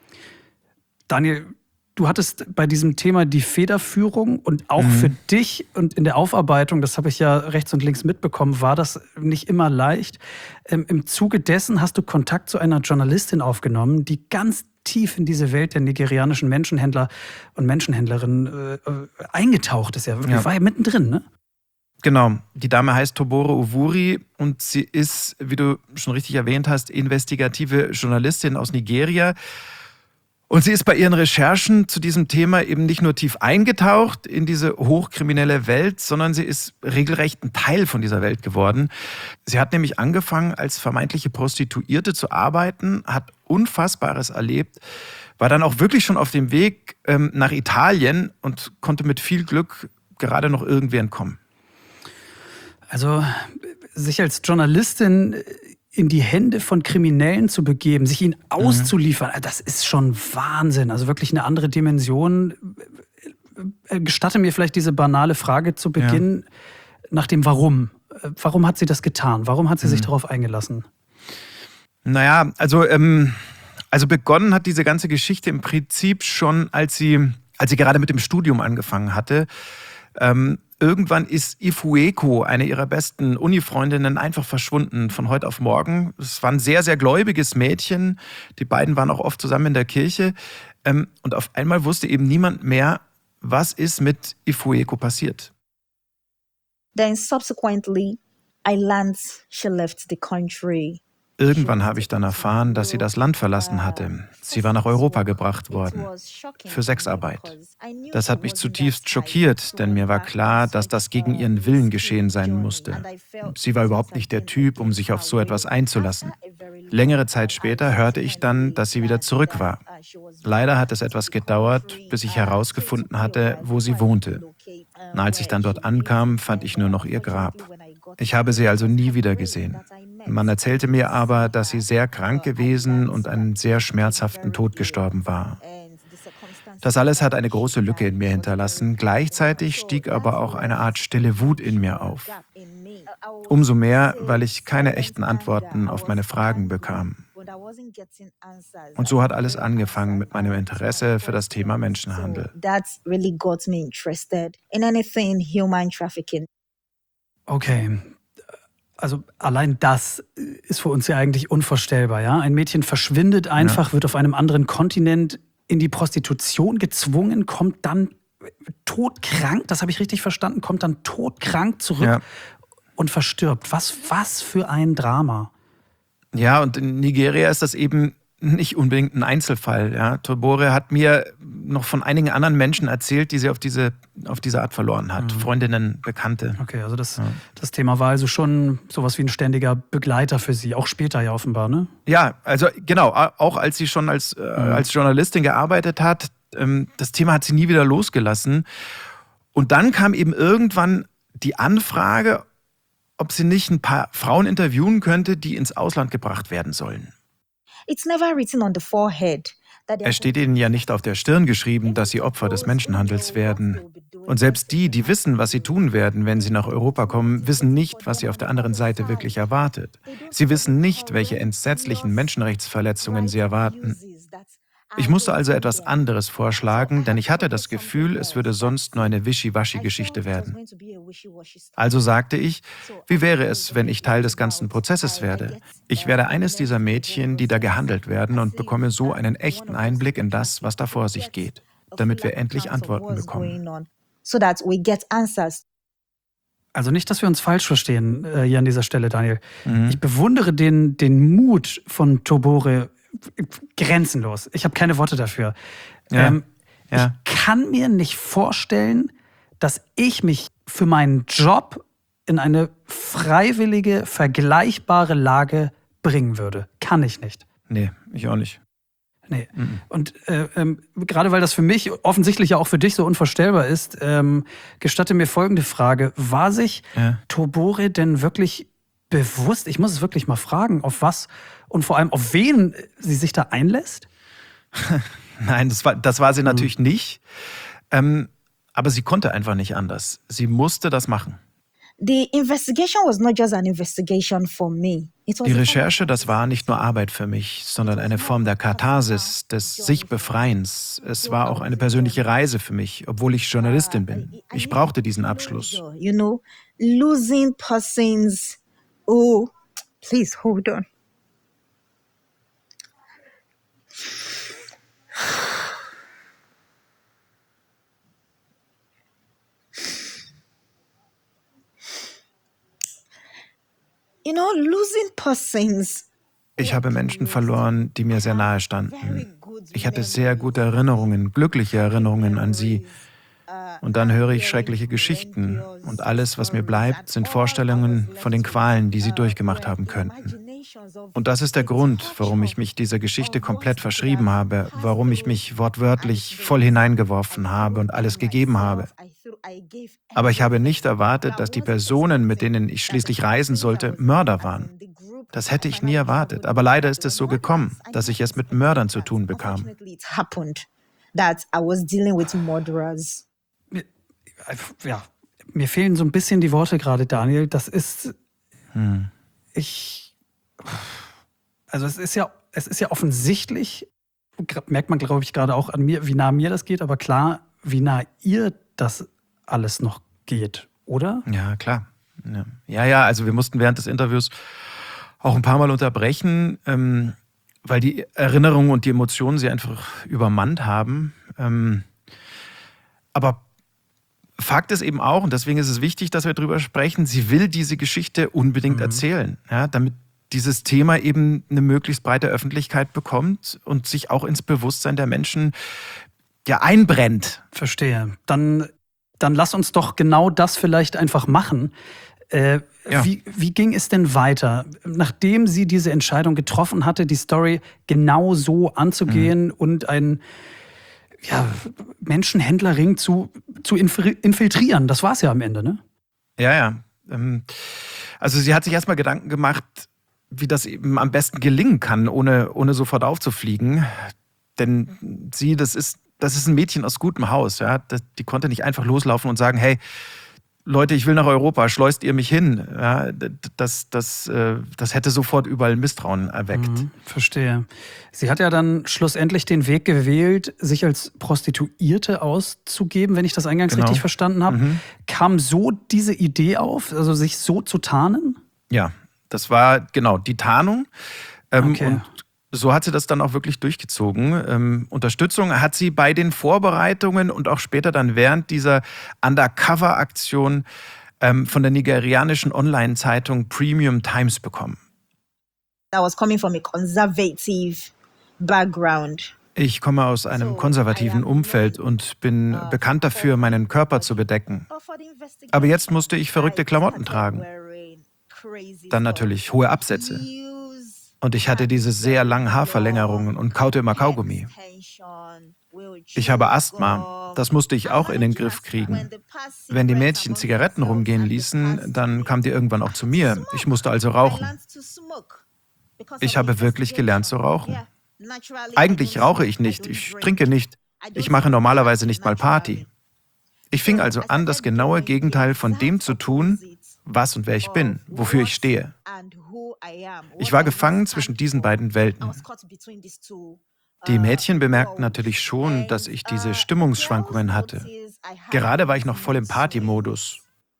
Daniel, du hattest bei diesem Thema die Federführung und auch für dich und in der Aufarbeitung, das habe ich ja rechts und links mitbekommen, war das nicht immer leicht. Im Zuge dessen hast du Kontakt zu einer Journalistin aufgenommen, die ganz tief in diese Welt der nigerianischen Menschenhändler und Menschenhändlerinnen eingetaucht ist. War ja mittendrin, ne? Genau, die Dame heißt Tobore Owuri und sie ist, wie du schon richtig erwähnt hast, investigative Journalistin aus Nigeria. Und sie ist bei ihren Recherchen zu diesem Thema eben nicht nur tief eingetaucht in diese hochkriminelle Welt, sondern sie ist regelrecht ein Teil von dieser Welt geworden. Sie hat nämlich angefangen, als vermeintliche Prostituierte zu arbeiten, hat Unfassbares erlebt, war dann auch wirklich schon auf dem Weg nach Italien und konnte mit viel Glück gerade noch irgendwie entkommen. Also sich als Journalistin in die Hände von Kriminellen zu begeben, sich ihnen auszuliefern, das ist schon Wahnsinn. Also wirklich eine andere Dimension. Gestatte mir vielleicht diese banale Frage zu Beginn nach dem Warum. Warum hat sie das getan? Warum hat sie sich darauf eingelassen? Naja, also begonnen hat diese ganze Geschichte im Prinzip schon, als sie gerade mit dem Studium angefangen hatte. Irgendwann ist Ifueko, eine ihrer besten Uni-Freundinnen, einfach verschwunden von heute auf morgen. Es war ein sehr, sehr gläubiges Mädchen. Die beiden waren auch oft zusammen in der Kirche. Und auf einmal wusste eben niemand mehr, was ist mit Ifueko passiert. Then subsequently, I learned she left the country. Irgendwann habe ich dann erfahren, dass sie das Land verlassen hatte. Sie war nach Europa gebracht worden. Für Sexarbeit. Das hat mich zutiefst schockiert, denn mir war klar, dass das gegen ihren Willen geschehen sein musste. Sie war überhaupt nicht der Typ, um sich auf so etwas einzulassen. Längere Zeit später hörte ich dann, dass sie wieder zurück war. Leider hat es etwas gedauert, bis ich herausgefunden hatte, wo sie wohnte. Und als ich dann dort ankam, fand ich nur noch ihr Grab. Ich habe sie also nie wieder gesehen. Man erzählte mir aber, dass sie sehr krank gewesen und einen sehr schmerzhaften Tod gestorben war. Das alles hat eine große Lücke in mir hinterlassen. Gleichzeitig stieg aber auch eine Art stille Wut in mir auf. Umso mehr, weil ich keine echten Antworten auf meine Fragen bekam. Und so hat alles angefangen mit meinem Interesse für das Thema Menschenhandel. That really got me interested in anything human trafficking. Okay, also allein das ist für uns ja eigentlich unvorstellbar. Ja? Ein Mädchen verschwindet einfach, wird auf einem anderen Kontinent in die Prostitution gezwungen, kommt dann todkrank, das habe ich richtig verstanden, kommt dann todkrank zurück und verstirbt. Was für ein Drama. Ja, und in Nigeria ist das eben nicht unbedingt ein Einzelfall. Ja. Tobore hat mir noch von einigen anderen Menschen erzählt, die sie auf diese Art verloren hat. Freundinnen, Bekannte. Okay, also das Thema war also schon sowas wie ein ständiger Begleiter für sie, auch später ja offenbar, ne? Ja, also genau, auch als sie schon als Journalistin gearbeitet hat, das Thema hat sie nie wieder losgelassen. Und dann kam eben irgendwann die Anfrage, ob sie nicht ein paar Frauen interviewen könnte, die ins Ausland gebracht werden sollen. It's never written on the forehead. Es steht ihnen ja nicht auf der Stirn geschrieben, dass sie Opfer des Menschenhandels werden. Und selbst die wissen, was sie tun werden, wenn sie nach Europa kommen, wissen nicht, was sie auf der anderen Seite wirklich erwartet. Sie wissen nicht, welche entsetzlichen Menschenrechtsverletzungen sie erwarten. Ich musste also etwas anderes vorschlagen, denn ich hatte das Gefühl, es würde sonst nur eine Wischiwaschi-Geschichte werden. Also sagte ich, wie wäre es, wenn ich Teil des ganzen Prozesses werde? Ich werde eines dieser Mädchen, die da gehandelt werden und bekomme so einen echten Einblick in das, was da vor sich geht, damit wir endlich Antworten bekommen. Also nicht, dass wir uns falsch verstehen hier an dieser Stelle, Daniel. Ich bewundere den Mut von Tobore grenzenlos. Ich habe keine Worte dafür. Ich kann mir nicht vorstellen, dass ich mich für meinen Job in eine freiwillige, vergleichbare Lage bringen würde. Kann ich nicht. Nee, ich auch nicht. Nee. Und gerade weil das für mich offensichtlich ja auch für dich so unvorstellbar ist, gestatte mir folgende Frage. War sich Tobore denn wirklich bewusst, ich muss es wirklich mal fragen, auf was und vor allem auf wen sie sich da einlässt? Nein, das war sie natürlich nicht. Aber sie konnte einfach nicht anders. Sie musste das machen. The investigation was not just an investigation for me. Die Recherche, das war nicht nur Arbeit für mich, sondern eine Form der Katharsis, des Sich-Befreiens. Es war auch eine persönliche Reise für mich, obwohl ich Journalistin bin. Ich brauchte diesen Abschluss. You know, losing persons. Oh, please hold on. You know, losing persons. Ich habe Menschen verloren, die mir sehr nahe standen. Ich hatte sehr gute Erinnerungen, glückliche Erinnerungen an sie. Und dann höre ich schreckliche Geschichten. Und alles, was mir bleibt, sind Vorstellungen von den Qualen, die sie durchgemacht haben könnten. Und das ist der Grund, warum ich mich dieser Geschichte komplett verschrieben habe, warum ich mich wortwörtlich voll hineingeworfen habe und alles gegeben habe. Aber ich habe nicht erwartet, dass die Personen, mit denen ich schließlich reisen sollte, Mörder waren. Das hätte ich nie erwartet. Aber leider ist es so gekommen, dass ich es mit Mördern zu tun bekam. Unfortunately, it happened that I was dealing with murderers. Ja, mir fehlen so ein bisschen die Worte gerade, Daniel. Das ist, also es ist ja offensichtlich, merkt man, glaube ich, gerade auch an mir, wie nah mir das geht, aber klar, wie nah ihr das alles noch geht, oder? Ja, klar. Ja, also wir mussten während des Interviews auch ein paar Mal unterbrechen, weil die Erinnerungen und die Emotionen sie einfach übermannt haben. Aber Fakt ist eben auch, und deswegen ist es wichtig, dass wir drüber sprechen, sie will diese Geschichte unbedingt erzählen, ja, damit dieses Thema eben eine möglichst breite Öffentlichkeit bekommt und sich auch ins Bewusstsein der Menschen einbrennt. Verstehe. Dann lass uns doch genau das vielleicht einfach machen. Wie ging es denn weiter, nachdem sie diese Entscheidung getroffen hatte, die Story genau so anzugehen und einen Menschenhändlerring zu infiltrieren? Das war es ja am Ende, ne? Ja. Also sie hat sich erstmal Gedanken gemacht, wie das eben am besten gelingen kann, ohne sofort aufzufliegen. Denn das ist ein Mädchen aus gutem Haus. Ja? Die konnte nicht einfach loslaufen und sagen, hey, Leute, ich will nach Europa, schleust ihr mich hin? Ja, das hätte sofort überall Misstrauen erweckt. Verstehe. Sie hat ja dann schlussendlich den Weg gewählt, sich als Prostituierte auszugeben, wenn ich das eingangs richtig verstanden habe. Kam so diese Idee auf, also sich so zu tarnen? Ja, das war genau die Tarnung. Okay. Und so hat sie das dann auch wirklich durchgezogen. Unterstützung hat sie bei den Vorbereitungen und auch später dann während dieser Undercover-Aktion von der nigerianischen Online-Zeitung Premium Times bekommen. I was coming from a conservative background. Ich komme aus einem konservativen Umfeld und bin bekannt dafür, meinen Körper zu bedecken. Aber jetzt musste ich verrückte Klamotten tragen. Dann natürlich hohe Absätze. Und ich hatte diese sehr langen Haarverlängerungen und kaute immer Kaugummi. Ich habe Asthma, das musste ich auch in den Griff kriegen. Wenn die Mädchen Zigaretten rumgehen ließen, dann kamen die irgendwann auch zu mir. Ich musste also rauchen. Ich habe wirklich gelernt zu rauchen. Eigentlich rauche ich nicht, ich trinke nicht. Ich mache normalerweise nicht mal Party. Ich fing also an, das genaue Gegenteil von dem zu tun, was und wer ich bin, wofür ich stehe. Ich war gefangen zwischen diesen beiden Welten. Die Mädchen bemerkten natürlich schon, dass ich diese Stimmungsschwankungen hatte. Gerade war ich noch voll im Partymodus.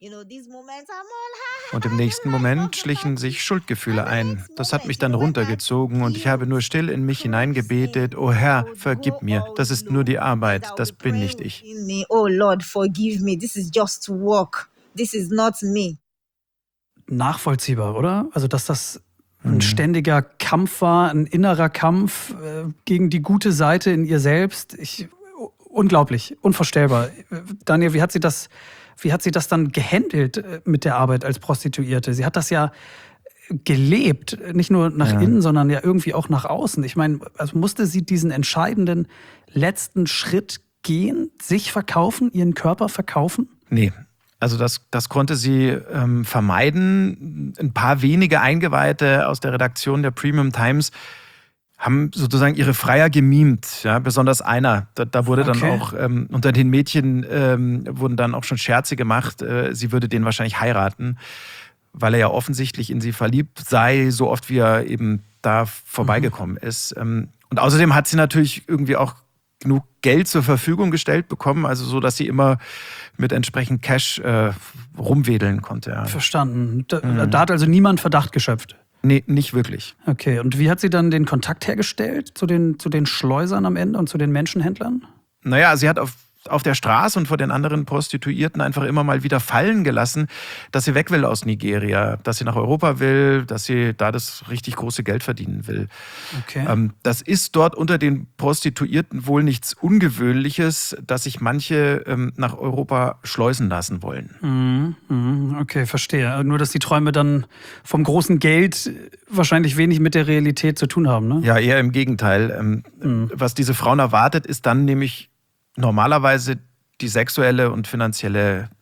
Und im nächsten Moment schlichen sich Schuldgefühle ein. Das hat mich dann runtergezogen und ich habe nur still in mich hineingebetet: Oh Herr, vergib mir, das ist nur die Arbeit, das bin nicht ich. Oh Lord, forgive me, this is just work, this is not me. Nachvollziehbar, oder? Also, dass das ein ständiger Kampf war, ein innerer Kampf gegen die gute Seite in ihr selbst. Unglaublich, unvorstellbar. Daniel, wie hat sie das dann gehandelt mit der Arbeit als Prostituierte? Sie hat das ja gelebt, nicht nur nach innen, sondern ja irgendwie auch nach außen. Ich meine, also musste sie diesen entscheidenden letzten Schritt gehen, sich verkaufen, ihren Körper verkaufen? Nee. Also das konnte sie vermeiden. Ein paar wenige Eingeweihte aus der Redaktion der Premium Times haben sozusagen ihre Freier gemimt. Ja, besonders einer. Da wurde dann auch unter den Mädchen wurden dann auch schon Scherze gemacht. Sie würde den wahrscheinlich heiraten, weil er ja offensichtlich in sie verliebt sei, so oft wie er eben da vorbeigekommen ist. Und außerdem hat sie natürlich irgendwie auch genug Geld zur Verfügung gestellt bekommen, also so, dass sie immer mit entsprechend Cash rumwedeln konnte. Ja. Verstanden. Da hat also niemand Verdacht geschöpft? Nee, nicht wirklich. Okay, und wie hat sie dann den Kontakt hergestellt zu den Schleusern am Ende und zu den Menschenhändlern? Naja, sie hat auf der Straße und vor den anderen Prostituierten einfach immer mal wieder fallen gelassen, dass sie weg will aus Nigeria, dass sie nach Europa will, dass sie da das richtig große Geld verdienen will. Okay. Das ist dort unter den Prostituierten wohl nichts Ungewöhnliches, dass sich manche nach Europa schleusen lassen wollen. Okay, verstehe. Nur, dass die Träume dann vom großen Geld wahrscheinlich wenig mit der Realität zu tun haben, ne? Ja, eher im Gegenteil. Was diese Frauen erwartet, ist dann nämlich normalerweise die sexuelle und finanzielle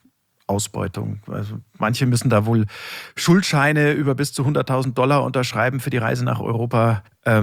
Ausbeutung. Also manche müssen da wohl Schuldscheine über bis zu $100.000 unterschreiben für die Reise nach Europa.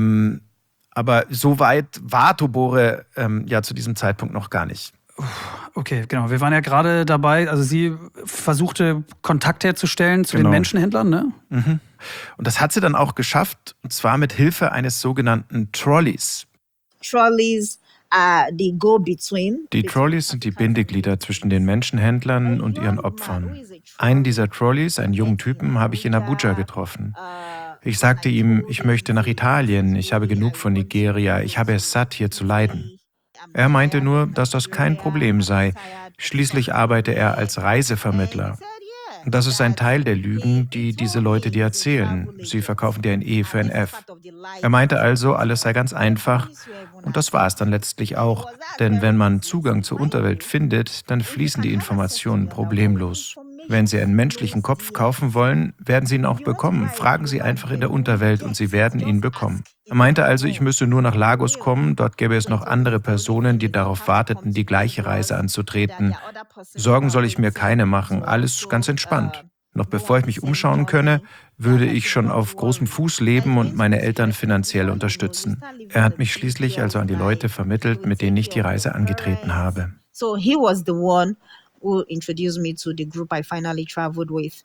Aber so weit war Tobore ja zu diesem Zeitpunkt noch gar nicht. Okay, genau. Wir waren ja gerade dabei, also sie versuchte Kontakt herzustellen zu den Genau. Menschenhändlern, ne? Mhm. Und das hat sie dann auch geschafft, und zwar mit Hilfe eines sogenannten Trolleys. Trolleys are the go-between. Die Trolleys sind die Bindeglieder zwischen den Menschenhändlern und ihren Opfern. Einen dieser Trolleys, einen jungen Typen, habe ich in Abuja getroffen. Ich sagte ihm, ich möchte nach Italien, ich habe genug von Nigeria, ich habe es satt, hier zu leiden. Er meinte nur, dass das kein Problem sei. Schließlich arbeite er als Reisevermittler. Das ist ein Teil der Lügen, die diese Leute dir erzählen. Sie verkaufen dir ein E für ein F. Er meinte also, alles sei ganz einfach. Und das war es dann letztlich auch. Denn wenn man Zugang zur Unterwelt findet, dann fließen die Informationen problemlos. Wenn Sie einen menschlichen Kopf kaufen wollen, werden Sie ihn auch bekommen. Fragen Sie einfach in der Unterwelt und Sie werden ihn bekommen. Er meinte also, ich müsse nur nach Lagos kommen, dort gäbe es noch andere Personen, die darauf warteten, die gleiche Reise anzutreten. Sorgen soll ich mir keine machen, alles ganz entspannt. Noch bevor ich mich umschauen könne, würde ich schon auf großem Fuß leben und meine Eltern finanziell unterstützen. Er hat mich schließlich also an die Leute vermittelt, mit denen ich die Reise angetreten habe. So he was the one who introduced me to the group I finally traveled with.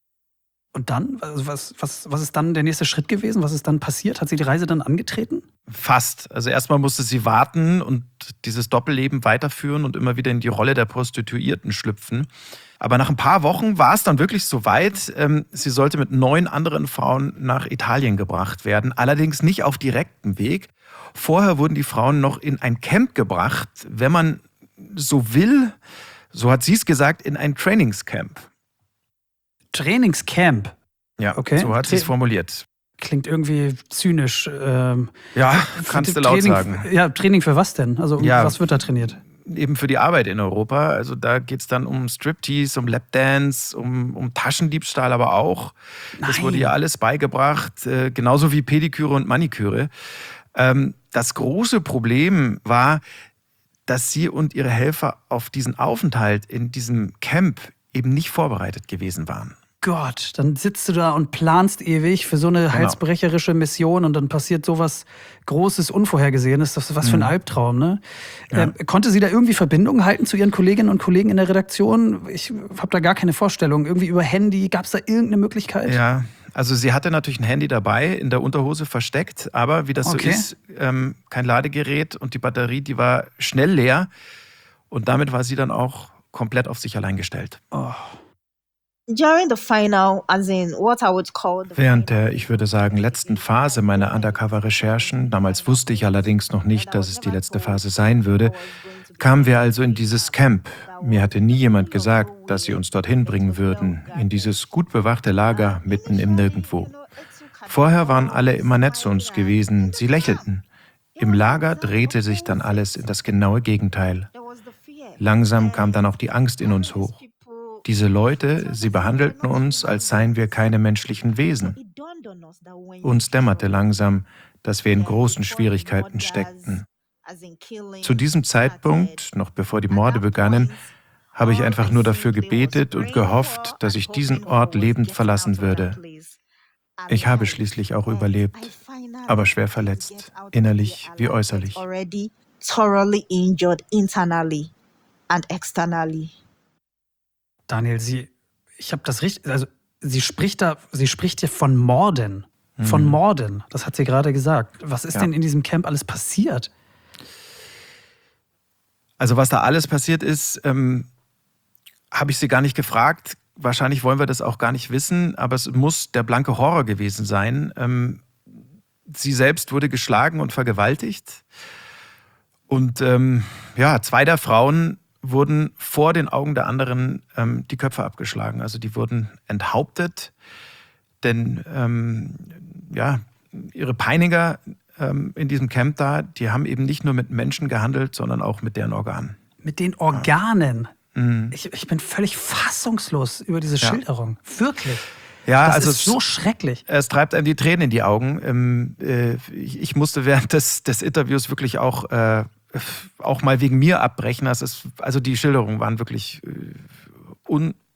Und dann, also was ist dann der nächste Schritt gewesen? Was ist dann passiert? Hat sie die Reise dann angetreten? Fast. Also erstmal musste sie warten und dieses Doppelleben weiterführen und immer wieder in die Rolle der Prostituierten schlüpfen. Aber nach ein paar Wochen war es dann wirklich soweit. Sie sollte mit 9 anderen Frauen nach Italien gebracht werden, allerdings nicht auf direktem Weg. Vorher wurden die Frauen noch in ein Camp gebracht, wenn man so will, so hat sie es gesagt, in ein Trainingscamp. Trainingscamp. Ja, Okay. so hat sie es formuliert. Klingt irgendwie zynisch. Ja, kannst du laut sagen. Ja, Training für was denn? Also Ja. was wird da trainiert? Eben für die Arbeit in Europa. Also da geht es dann um Striptease, um Lapdance, um Taschendiebstahl aber auch. Das Nein. wurde ihr alles beigebracht, genauso wie Pediküre und Maniküre. Das große Problem war, dass sie und ihre Helfer auf diesen Aufenthalt in diesem Camp eben nicht vorbereitet gewesen waren. Gott, dann sitzt du da und planst ewig für so eine halsbrecherische Mission und dann passiert sowas Großes, Unvorhergesehenes. Das ist was für ein Albtraum, ne? Ja. Konnte sie da irgendwie Verbindungen halten zu ihren Kolleginnen und Kollegen in der Redaktion? Ich habe da gar keine Vorstellung. Irgendwie über Handy, gab es da irgendeine Möglichkeit? Ja, also sie hatte natürlich ein Handy dabei, in der Unterhose versteckt, aber wie das so ist, kein Ladegerät und die Batterie, die war schnell leer und damit war sie dann auch komplett auf sich allein gestellt. Oh. During the final, as in what I would call the Während der, ich würde sagen, letzten Phase meiner Undercover-Recherchen, damals wusste ich allerdings noch nicht, dass es die letzte Phase sein würde, kamen wir also in dieses Camp. Mir hatte nie jemand gesagt, dass sie uns dorthin bringen würden, in dieses gut bewachte Lager mitten im Nirgendwo. Vorher waren alle immer nett zu uns gewesen, sie lächelten. Im Lager drehte sich dann alles in das genaue Gegenteil. Langsam kam dann auch die Angst in uns hoch. Diese Leute, sie behandelten uns, als seien wir keine menschlichen Wesen. Uns dämmerte langsam, dass wir in großen Schwierigkeiten steckten. Zu diesem Zeitpunkt, noch bevor die Morde begannen, habe ich einfach nur dafür gebetet und gehofft, dass ich diesen Ort lebend verlassen würde. Ich habe schließlich auch überlebt, aber schwer verletzt, innerlich wie äußerlich. already thoroughly injured internally and externally. Daniel, ich habe das richtig, also sie spricht ja von Morden. Von Morden, das hat sie gerade gesagt. Was ist denn in diesem Camp alles passiert? Also was da alles passiert ist, habe ich sie gar nicht gefragt. Wahrscheinlich wollen wir das auch gar nicht wissen, aber es muss der blanke Horror gewesen sein. Sie selbst wurde geschlagen und vergewaltigt. Und 2 der Frauen wurden vor den Augen der anderen die Köpfe abgeschlagen. Also die wurden enthauptet, denn ihre Peiniger in diesem Camp da, die haben eben nicht nur mit Menschen gehandelt, sondern auch mit deren Organen. Mit den Organen? Mhm. Ich bin völlig fassungslos über diese Schilderung. Wirklich. Ja, Das also ist so schrecklich. Es treibt einem die Tränen in die Augen. Ich musste während des Interviews wirklich auch mal wegen mir abbrechen. Also die Schilderungen waren wirklich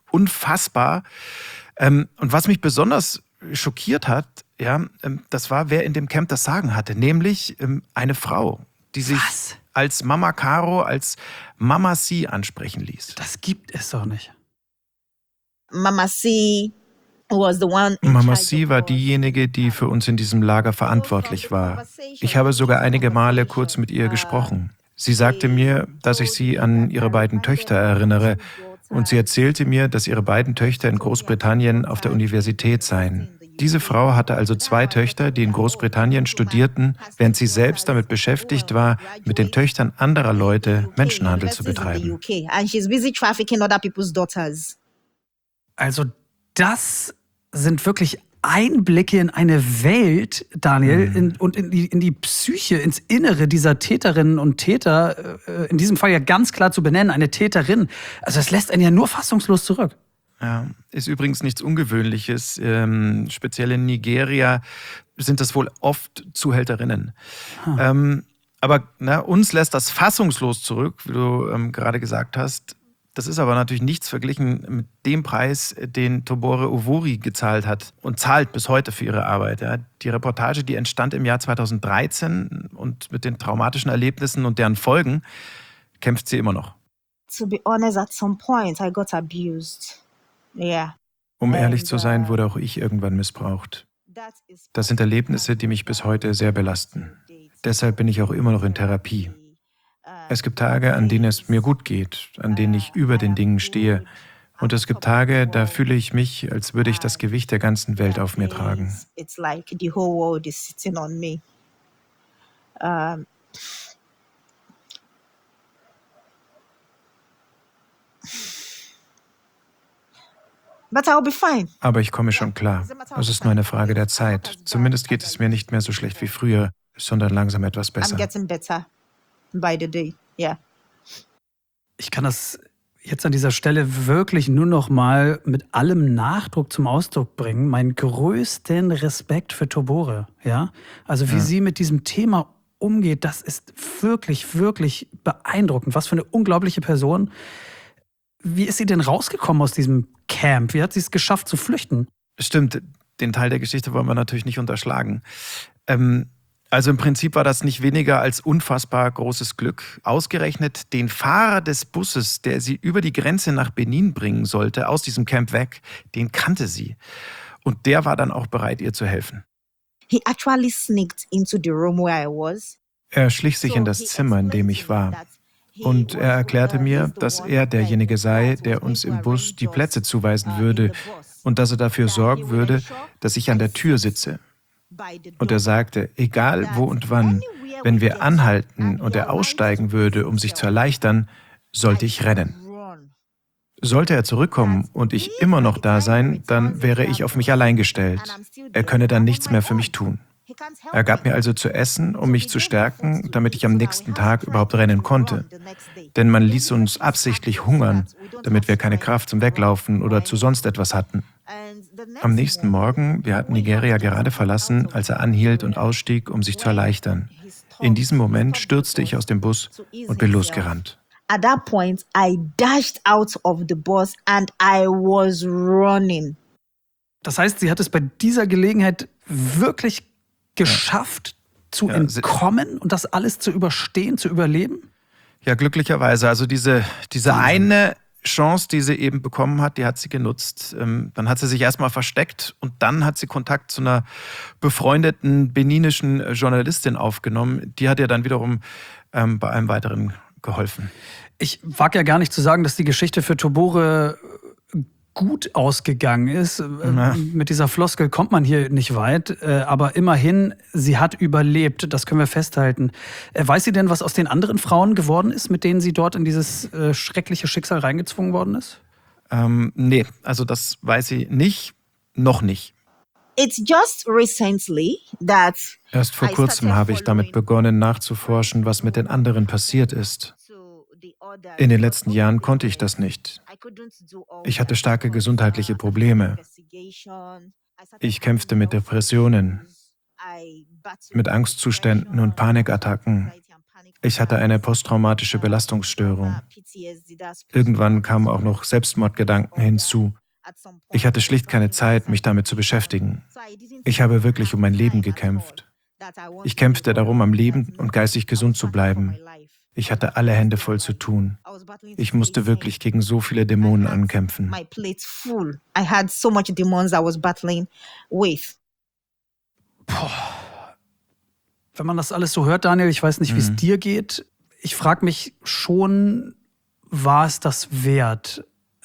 unfassbar. Und was mich besonders schockiert hat, das war, wer in dem Camp das Sagen hatte, nämlich eine Frau, die sich als Mama Caro, als Mama C ansprechen ließ. Das gibt es doch nicht. Mama C was the one in Mama charge C of war us. diejenige, die für uns in diesem Lager verantwortlich war. Ich habe sogar einige Male kurz mit ihr gesprochen. Sie sagte mir, dass ich sie an ihre beiden Töchter erinnere. Und sie erzählte mir, dass ihre beiden Töchter in Großbritannien auf der Universität seien. Diese Frau hatte also 2 Töchter, die in Großbritannien studierten, während sie selbst damit beschäftigt war, mit den Töchtern anderer Leute Menschenhandel zu betreiben. And she's busy trafficking other people's daughters. Also das sind wirklich Einblicke in eine Welt, Daniel, und in die Psyche, ins Innere dieser Täterinnen und Täter, in diesem Fall ja ganz klar zu benennen, eine Täterin. Also das lässt einen ja nur fassungslos zurück. Ja, ist übrigens nichts Ungewöhnliches. Speziell in Nigeria sind das wohl oft Zuhälterinnen. Aber uns lässt das fassungslos zurück, wie du gerade gesagt hast. Das ist aber natürlich nichts verglichen mit dem Preis, den Tobore Ovori gezahlt hat und zahlt bis heute für ihre Arbeit. Ja. Die Reportage, die entstand im Jahr 2013 und mit den traumatischen Erlebnissen und deren Folgen kämpft sie immer noch. To be honest, at some point I got abused. Yeah. Um ehrlich zu sein, wurde auch ich irgendwann missbraucht. Das sind Erlebnisse, die mich bis heute sehr belasten. Deshalb bin ich auch immer noch in Therapie. Es gibt Tage, an denen es mir gut geht, an denen ich über den Dingen stehe. Und es gibt Tage, da fühle ich mich, als würde ich das Gewicht der ganzen Welt auf mir tragen. It's like the whole world is sitting on me. But I'll be fine. Aber ich komme schon klar. Es ist nur eine Frage der Zeit. Zumindest geht es mir nicht mehr so schlecht wie früher, sondern langsam etwas I'm besser. getting better by the day. Yeah. Ich kann das jetzt an dieser Stelle wirklich nur noch mal mit allem Nachdruck zum Ausdruck bringen. Meinen größten Respekt für Tobore. Ja? Also wie sie mit diesem Thema umgeht, das ist wirklich, wirklich beeindruckend. Was für eine unglaubliche Person. Wie ist sie denn rausgekommen aus diesem Camp? Wie hat sie es geschafft zu flüchten? Stimmt, den Teil der Geschichte wollen wir natürlich nicht unterschlagen. Also im Prinzip war das nicht weniger als unfassbar großes Glück. Ausgerechnet den Fahrer des Busses, der sie über die Grenze nach Benin bringen sollte, aus diesem Camp weg, den kannte sie. Und der war dann auch bereit, ihr zu helfen. He actually sneaked into the room where I was. Er schlich sich in das Zimmer, in dem ich war. Und er erklärte mir, dass er derjenige sei, der uns im Bus die Plätze zuweisen würde und dass er dafür sorgen würde, dass ich an der Tür sitze. Und er sagte, egal wo und wann, wenn wir anhalten und er aussteigen würde, um sich zu erleichtern, sollte ich rennen. Sollte er zurückkommen und ich immer noch da sein, dann wäre ich auf mich allein gestellt. Er könne dann nichts mehr für mich tun. Er gab mir also zu essen, um mich zu stärken, damit ich am nächsten Tag überhaupt rennen konnte. Denn man ließ uns absichtlich hungern, damit wir keine Kraft zum Weglaufen oder zu sonst etwas hatten. Am nächsten Morgen, wir hatten Nigeria gerade verlassen, als er anhielt und ausstieg, um sich zu erleichtern. In diesem Moment stürzte ich aus dem Bus und bin losgerannt. At that point, I dashed out of the bus and I was running. Das heißt, sie hat es bei dieser Gelegenheit wirklich geschafft, zu entkommen und das alles zu überstehen, zu überleben? Ja, glücklicherweise. Also diese eine Chance, die sie eben bekommen hat, die hat sie genutzt. Dann hat sie sich erstmal versteckt und dann hat sie Kontakt zu einer befreundeten beninischen Journalistin aufgenommen. Die hat ihr dann wiederum bei einem weiteren geholfen. Ich wage ja gar nicht zu sagen, dass die Geschichte für Tobore gut ausgegangen ist. Mit dieser Floskel kommt man hier nicht weit. Aber immerhin, sie hat überlebt. Das können wir festhalten. Weiß sie denn, was aus den anderen Frauen geworden ist, mit denen sie dort in dieses schreckliche Schicksal reingezwungen worden ist? Nee, also das weiß sie nicht. Noch nicht. It's just recently that Erst vor kurzem habe ich damit begonnen, nachzuforschen, was mit den anderen passiert ist. In den letzten Jahren konnte ich das nicht. Ich hatte starke gesundheitliche Probleme. Ich kämpfte mit Depressionen, mit Angstzuständen und Panikattacken. Ich hatte eine posttraumatische Belastungsstörung. Irgendwann kamen auch noch Selbstmordgedanken hinzu. Ich hatte schlicht keine Zeit, mich damit zu beschäftigen. Ich habe wirklich um mein Leben gekämpft. Ich kämpfte darum, am Leben und geistig gesund zu bleiben. Ich hatte alle Hände voll zu tun. Ich musste wirklich gegen so viele Dämonen ankämpfen. My plate full. I had so much demons I was battling with. Wenn man das alles so hört, Daniel, ich weiß nicht, wie es dir geht. Ich frage mich schon, war es das wert?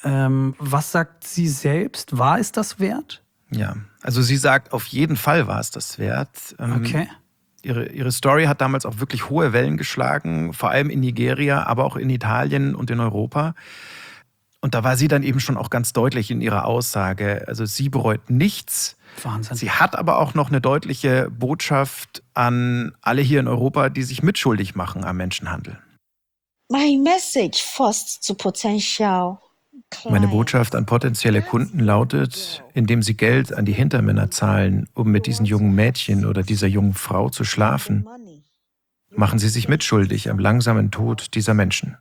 Was sagt sie selbst? War es das wert? Ja, also sie sagt, auf jeden Fall war es das wert. Okay. Ihre Story hat damals auch wirklich hohe Wellen geschlagen, vor allem in Nigeria, aber auch in Italien und in Europa. Und da war sie dann eben schon auch ganz deutlich in ihrer Aussage. Also sie bereut nichts. Wahnsinn. Sie hat aber auch noch eine deutliche Botschaft an alle hier in Europa, die sich mitschuldig machen am Menschenhandel. My message first to potential Meine Botschaft an potenzielle Kunden lautet, indem sie Geld an die Hintermänner zahlen, um mit diesen jungen Mädchen oder dieser jungen Frau zu schlafen, machen sie sich mitschuldig am langsamen Tod dieser Menschen.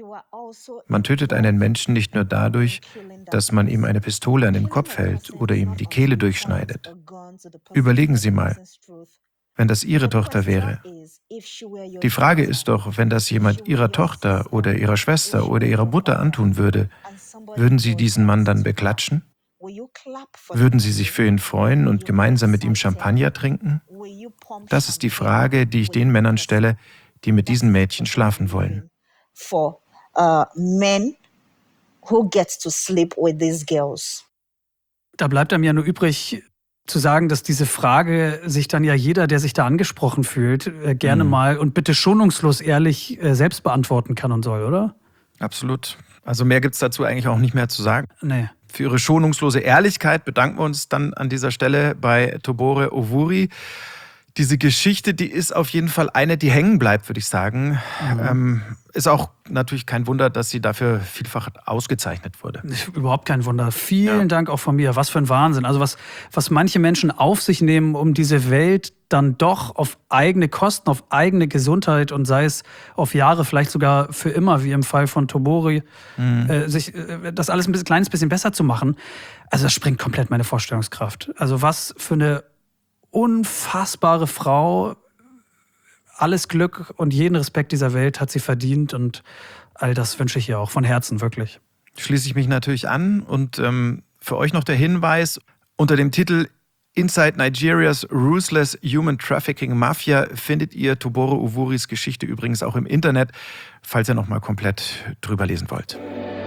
Man tötet einen Menschen nicht nur dadurch, dass man ihm eine Pistole an den Kopf hält oder ihm die Kehle durchschneidet. Überlegen Sie mal, wenn das Ihre Tochter wäre. Die Frage ist doch, wenn das jemand Ihrer Tochter oder Ihrer Schwester oder Ihrer Mutter antun würde, würden Sie diesen Mann dann beklatschen? Würden Sie sich für ihn freuen und gemeinsam mit ihm Champagner trinken? Das ist die Frage, die ich den Männern stelle, die mit diesen Mädchen schlafen wollen. For men who get to sleep with these girls. Da bleibt einem ja nur übrig zu sagen, dass diese Frage sich dann ja jeder, der sich da angesprochen fühlt, gerne mal und bitte schonungslos ehrlich selbst beantworten kann und soll, oder? Absolut. Also mehr gibt es dazu eigentlich auch nicht mehr zu sagen. Nee. Für Ihre schonungslose Ehrlichkeit bedanken wir uns dann an dieser Stelle bei Tobore Ovuri. Diese Geschichte, die ist auf jeden Fall eine, die hängen bleibt, würde ich sagen. Ist auch natürlich kein Wunder, dass sie dafür vielfach ausgezeichnet wurde. Überhaupt kein Wunder. Vielen Dank auch von mir. Was für ein Wahnsinn. Also was manche Menschen auf sich nehmen, um diese Welt dann doch auf eigene Kosten, auf eigene Gesundheit und sei es auf Jahre, vielleicht sogar für immer, wie im Fall von Tobore, sich das alles ein kleines bisschen besser zu machen. Also das sprengt komplett meine Vorstellungskraft. Also was für eine unfassbare Frau. Alles Glück und jeden Respekt dieser Welt hat sie verdient und all das wünsche ich ihr auch von Herzen, wirklich. Schließe ich mich natürlich an und für euch noch der Hinweis, unter dem Titel Inside Nigeria's Ruthless Human Trafficking Mafia findet ihr Tobore Ovuris Geschichte übrigens auch im Internet, falls ihr noch mal komplett drüber lesen wollt.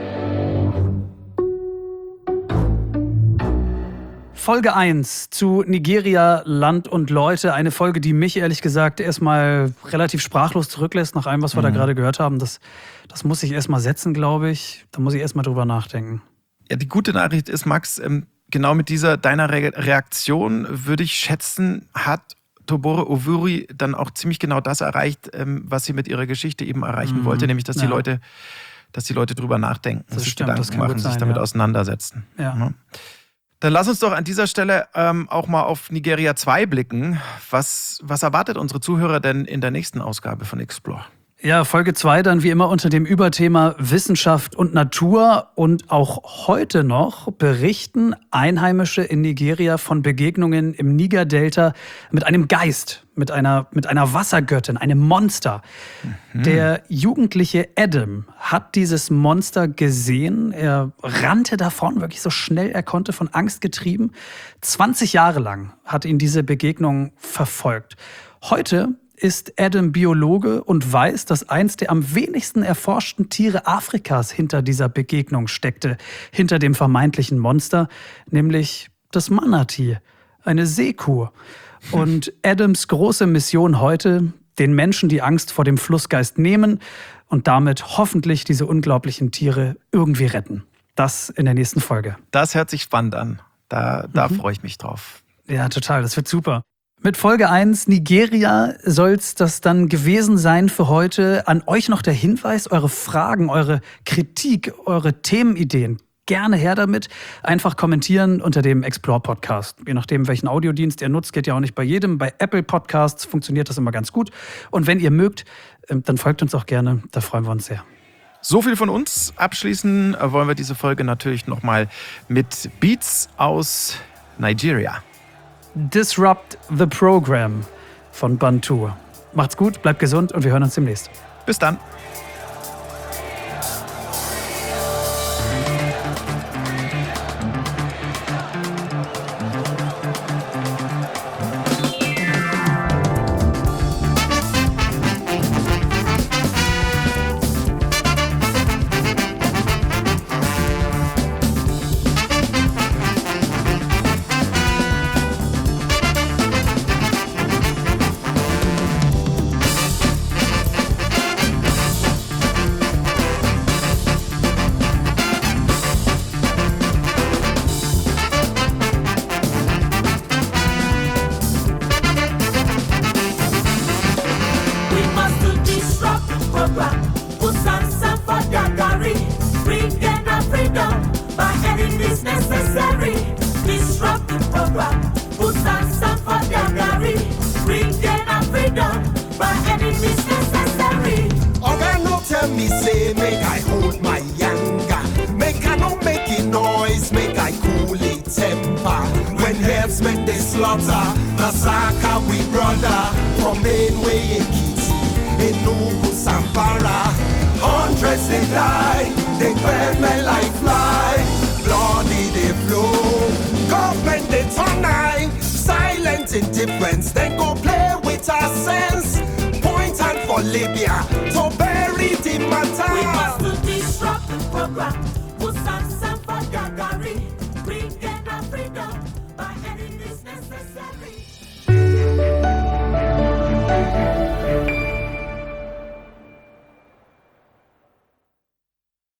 Folge 1 zu Nigeria, Land und Leute. Eine Folge, die mich ehrlich gesagt erstmal relativ sprachlos zurücklässt, nach allem, was wir da gerade gehört haben. Das muss ich erstmal setzen, glaube ich. Da muss ich erstmal drüber nachdenken. Ja, die gute Nachricht ist, Max, genau mit deiner Reaktion würde ich schätzen, hat Tobore Ovuri dann auch ziemlich genau das erreicht, was sie mit ihrer Geschichte eben erreichen wollte, nämlich dass die Leute drüber nachdenken, das sich stimmt, das Gedanken kann machen, gut sein, sich damit ja. auseinandersetzen. Ja. Dann lass uns doch an dieser Stelle auch mal auf Nigeria 2 blicken. Was erwartet unsere Zuhörer denn in der nächsten Ausgabe von Explore? Ja, Folge 2 dann wie immer unter dem Überthema Wissenschaft und Natur. Und auch heute noch berichten Einheimische in Nigeria von Begegnungen im Niger-Delta mit einem Geist, mit einer Wassergöttin, einem Monster. Der jugendliche Adam hat dieses Monster gesehen. Er rannte davon, wirklich so schnell er konnte, von Angst getrieben. 20 Jahre lang hat ihn diese Begegnung verfolgt. Heute ist Adam Biologe und weiß, dass eins der am wenigsten erforschten Tiere Afrikas hinter dieser Begegnung steckte, hinter dem vermeintlichen Monster, nämlich das Manatee, eine Seekuh. Und Adams große Mission heute, den Menschen die Angst vor dem Flussgeist nehmen und damit hoffentlich diese unglaublichen Tiere irgendwie retten. Das in der nächsten Folge. Das hört sich spannend an. Da freue ich mich drauf. Ja, total. Das wird super. Mit Folge 1 Nigeria soll es das dann gewesen sein für heute. An euch noch der Hinweis, eure Fragen, eure Kritik, eure Themenideen. Gerne her damit. Einfach kommentieren unter dem Explore-Podcast. Je nachdem, welchen Audiodienst ihr nutzt, geht ja auch nicht bei jedem. Bei Apple Podcasts funktioniert das immer ganz gut. Und wenn ihr mögt, dann folgt uns auch gerne. Da freuen wir uns sehr. So viel von uns. Abschließen wollen wir diese Folge natürlich nochmal mit Beats aus Nigeria. Disrupt the Program von Bantu. Macht's gut, bleibt gesund und wir hören uns demnächst. Bis dann. Nasaka, we brother from Benway Ekiti, Enugu, Sampara. Hundreds they die, they burn men like fly. Bloody they flow, government they turn eye. Silent indifference, then go play with our sense. Point hand for Libya to bury the matter. We must disrupt the program.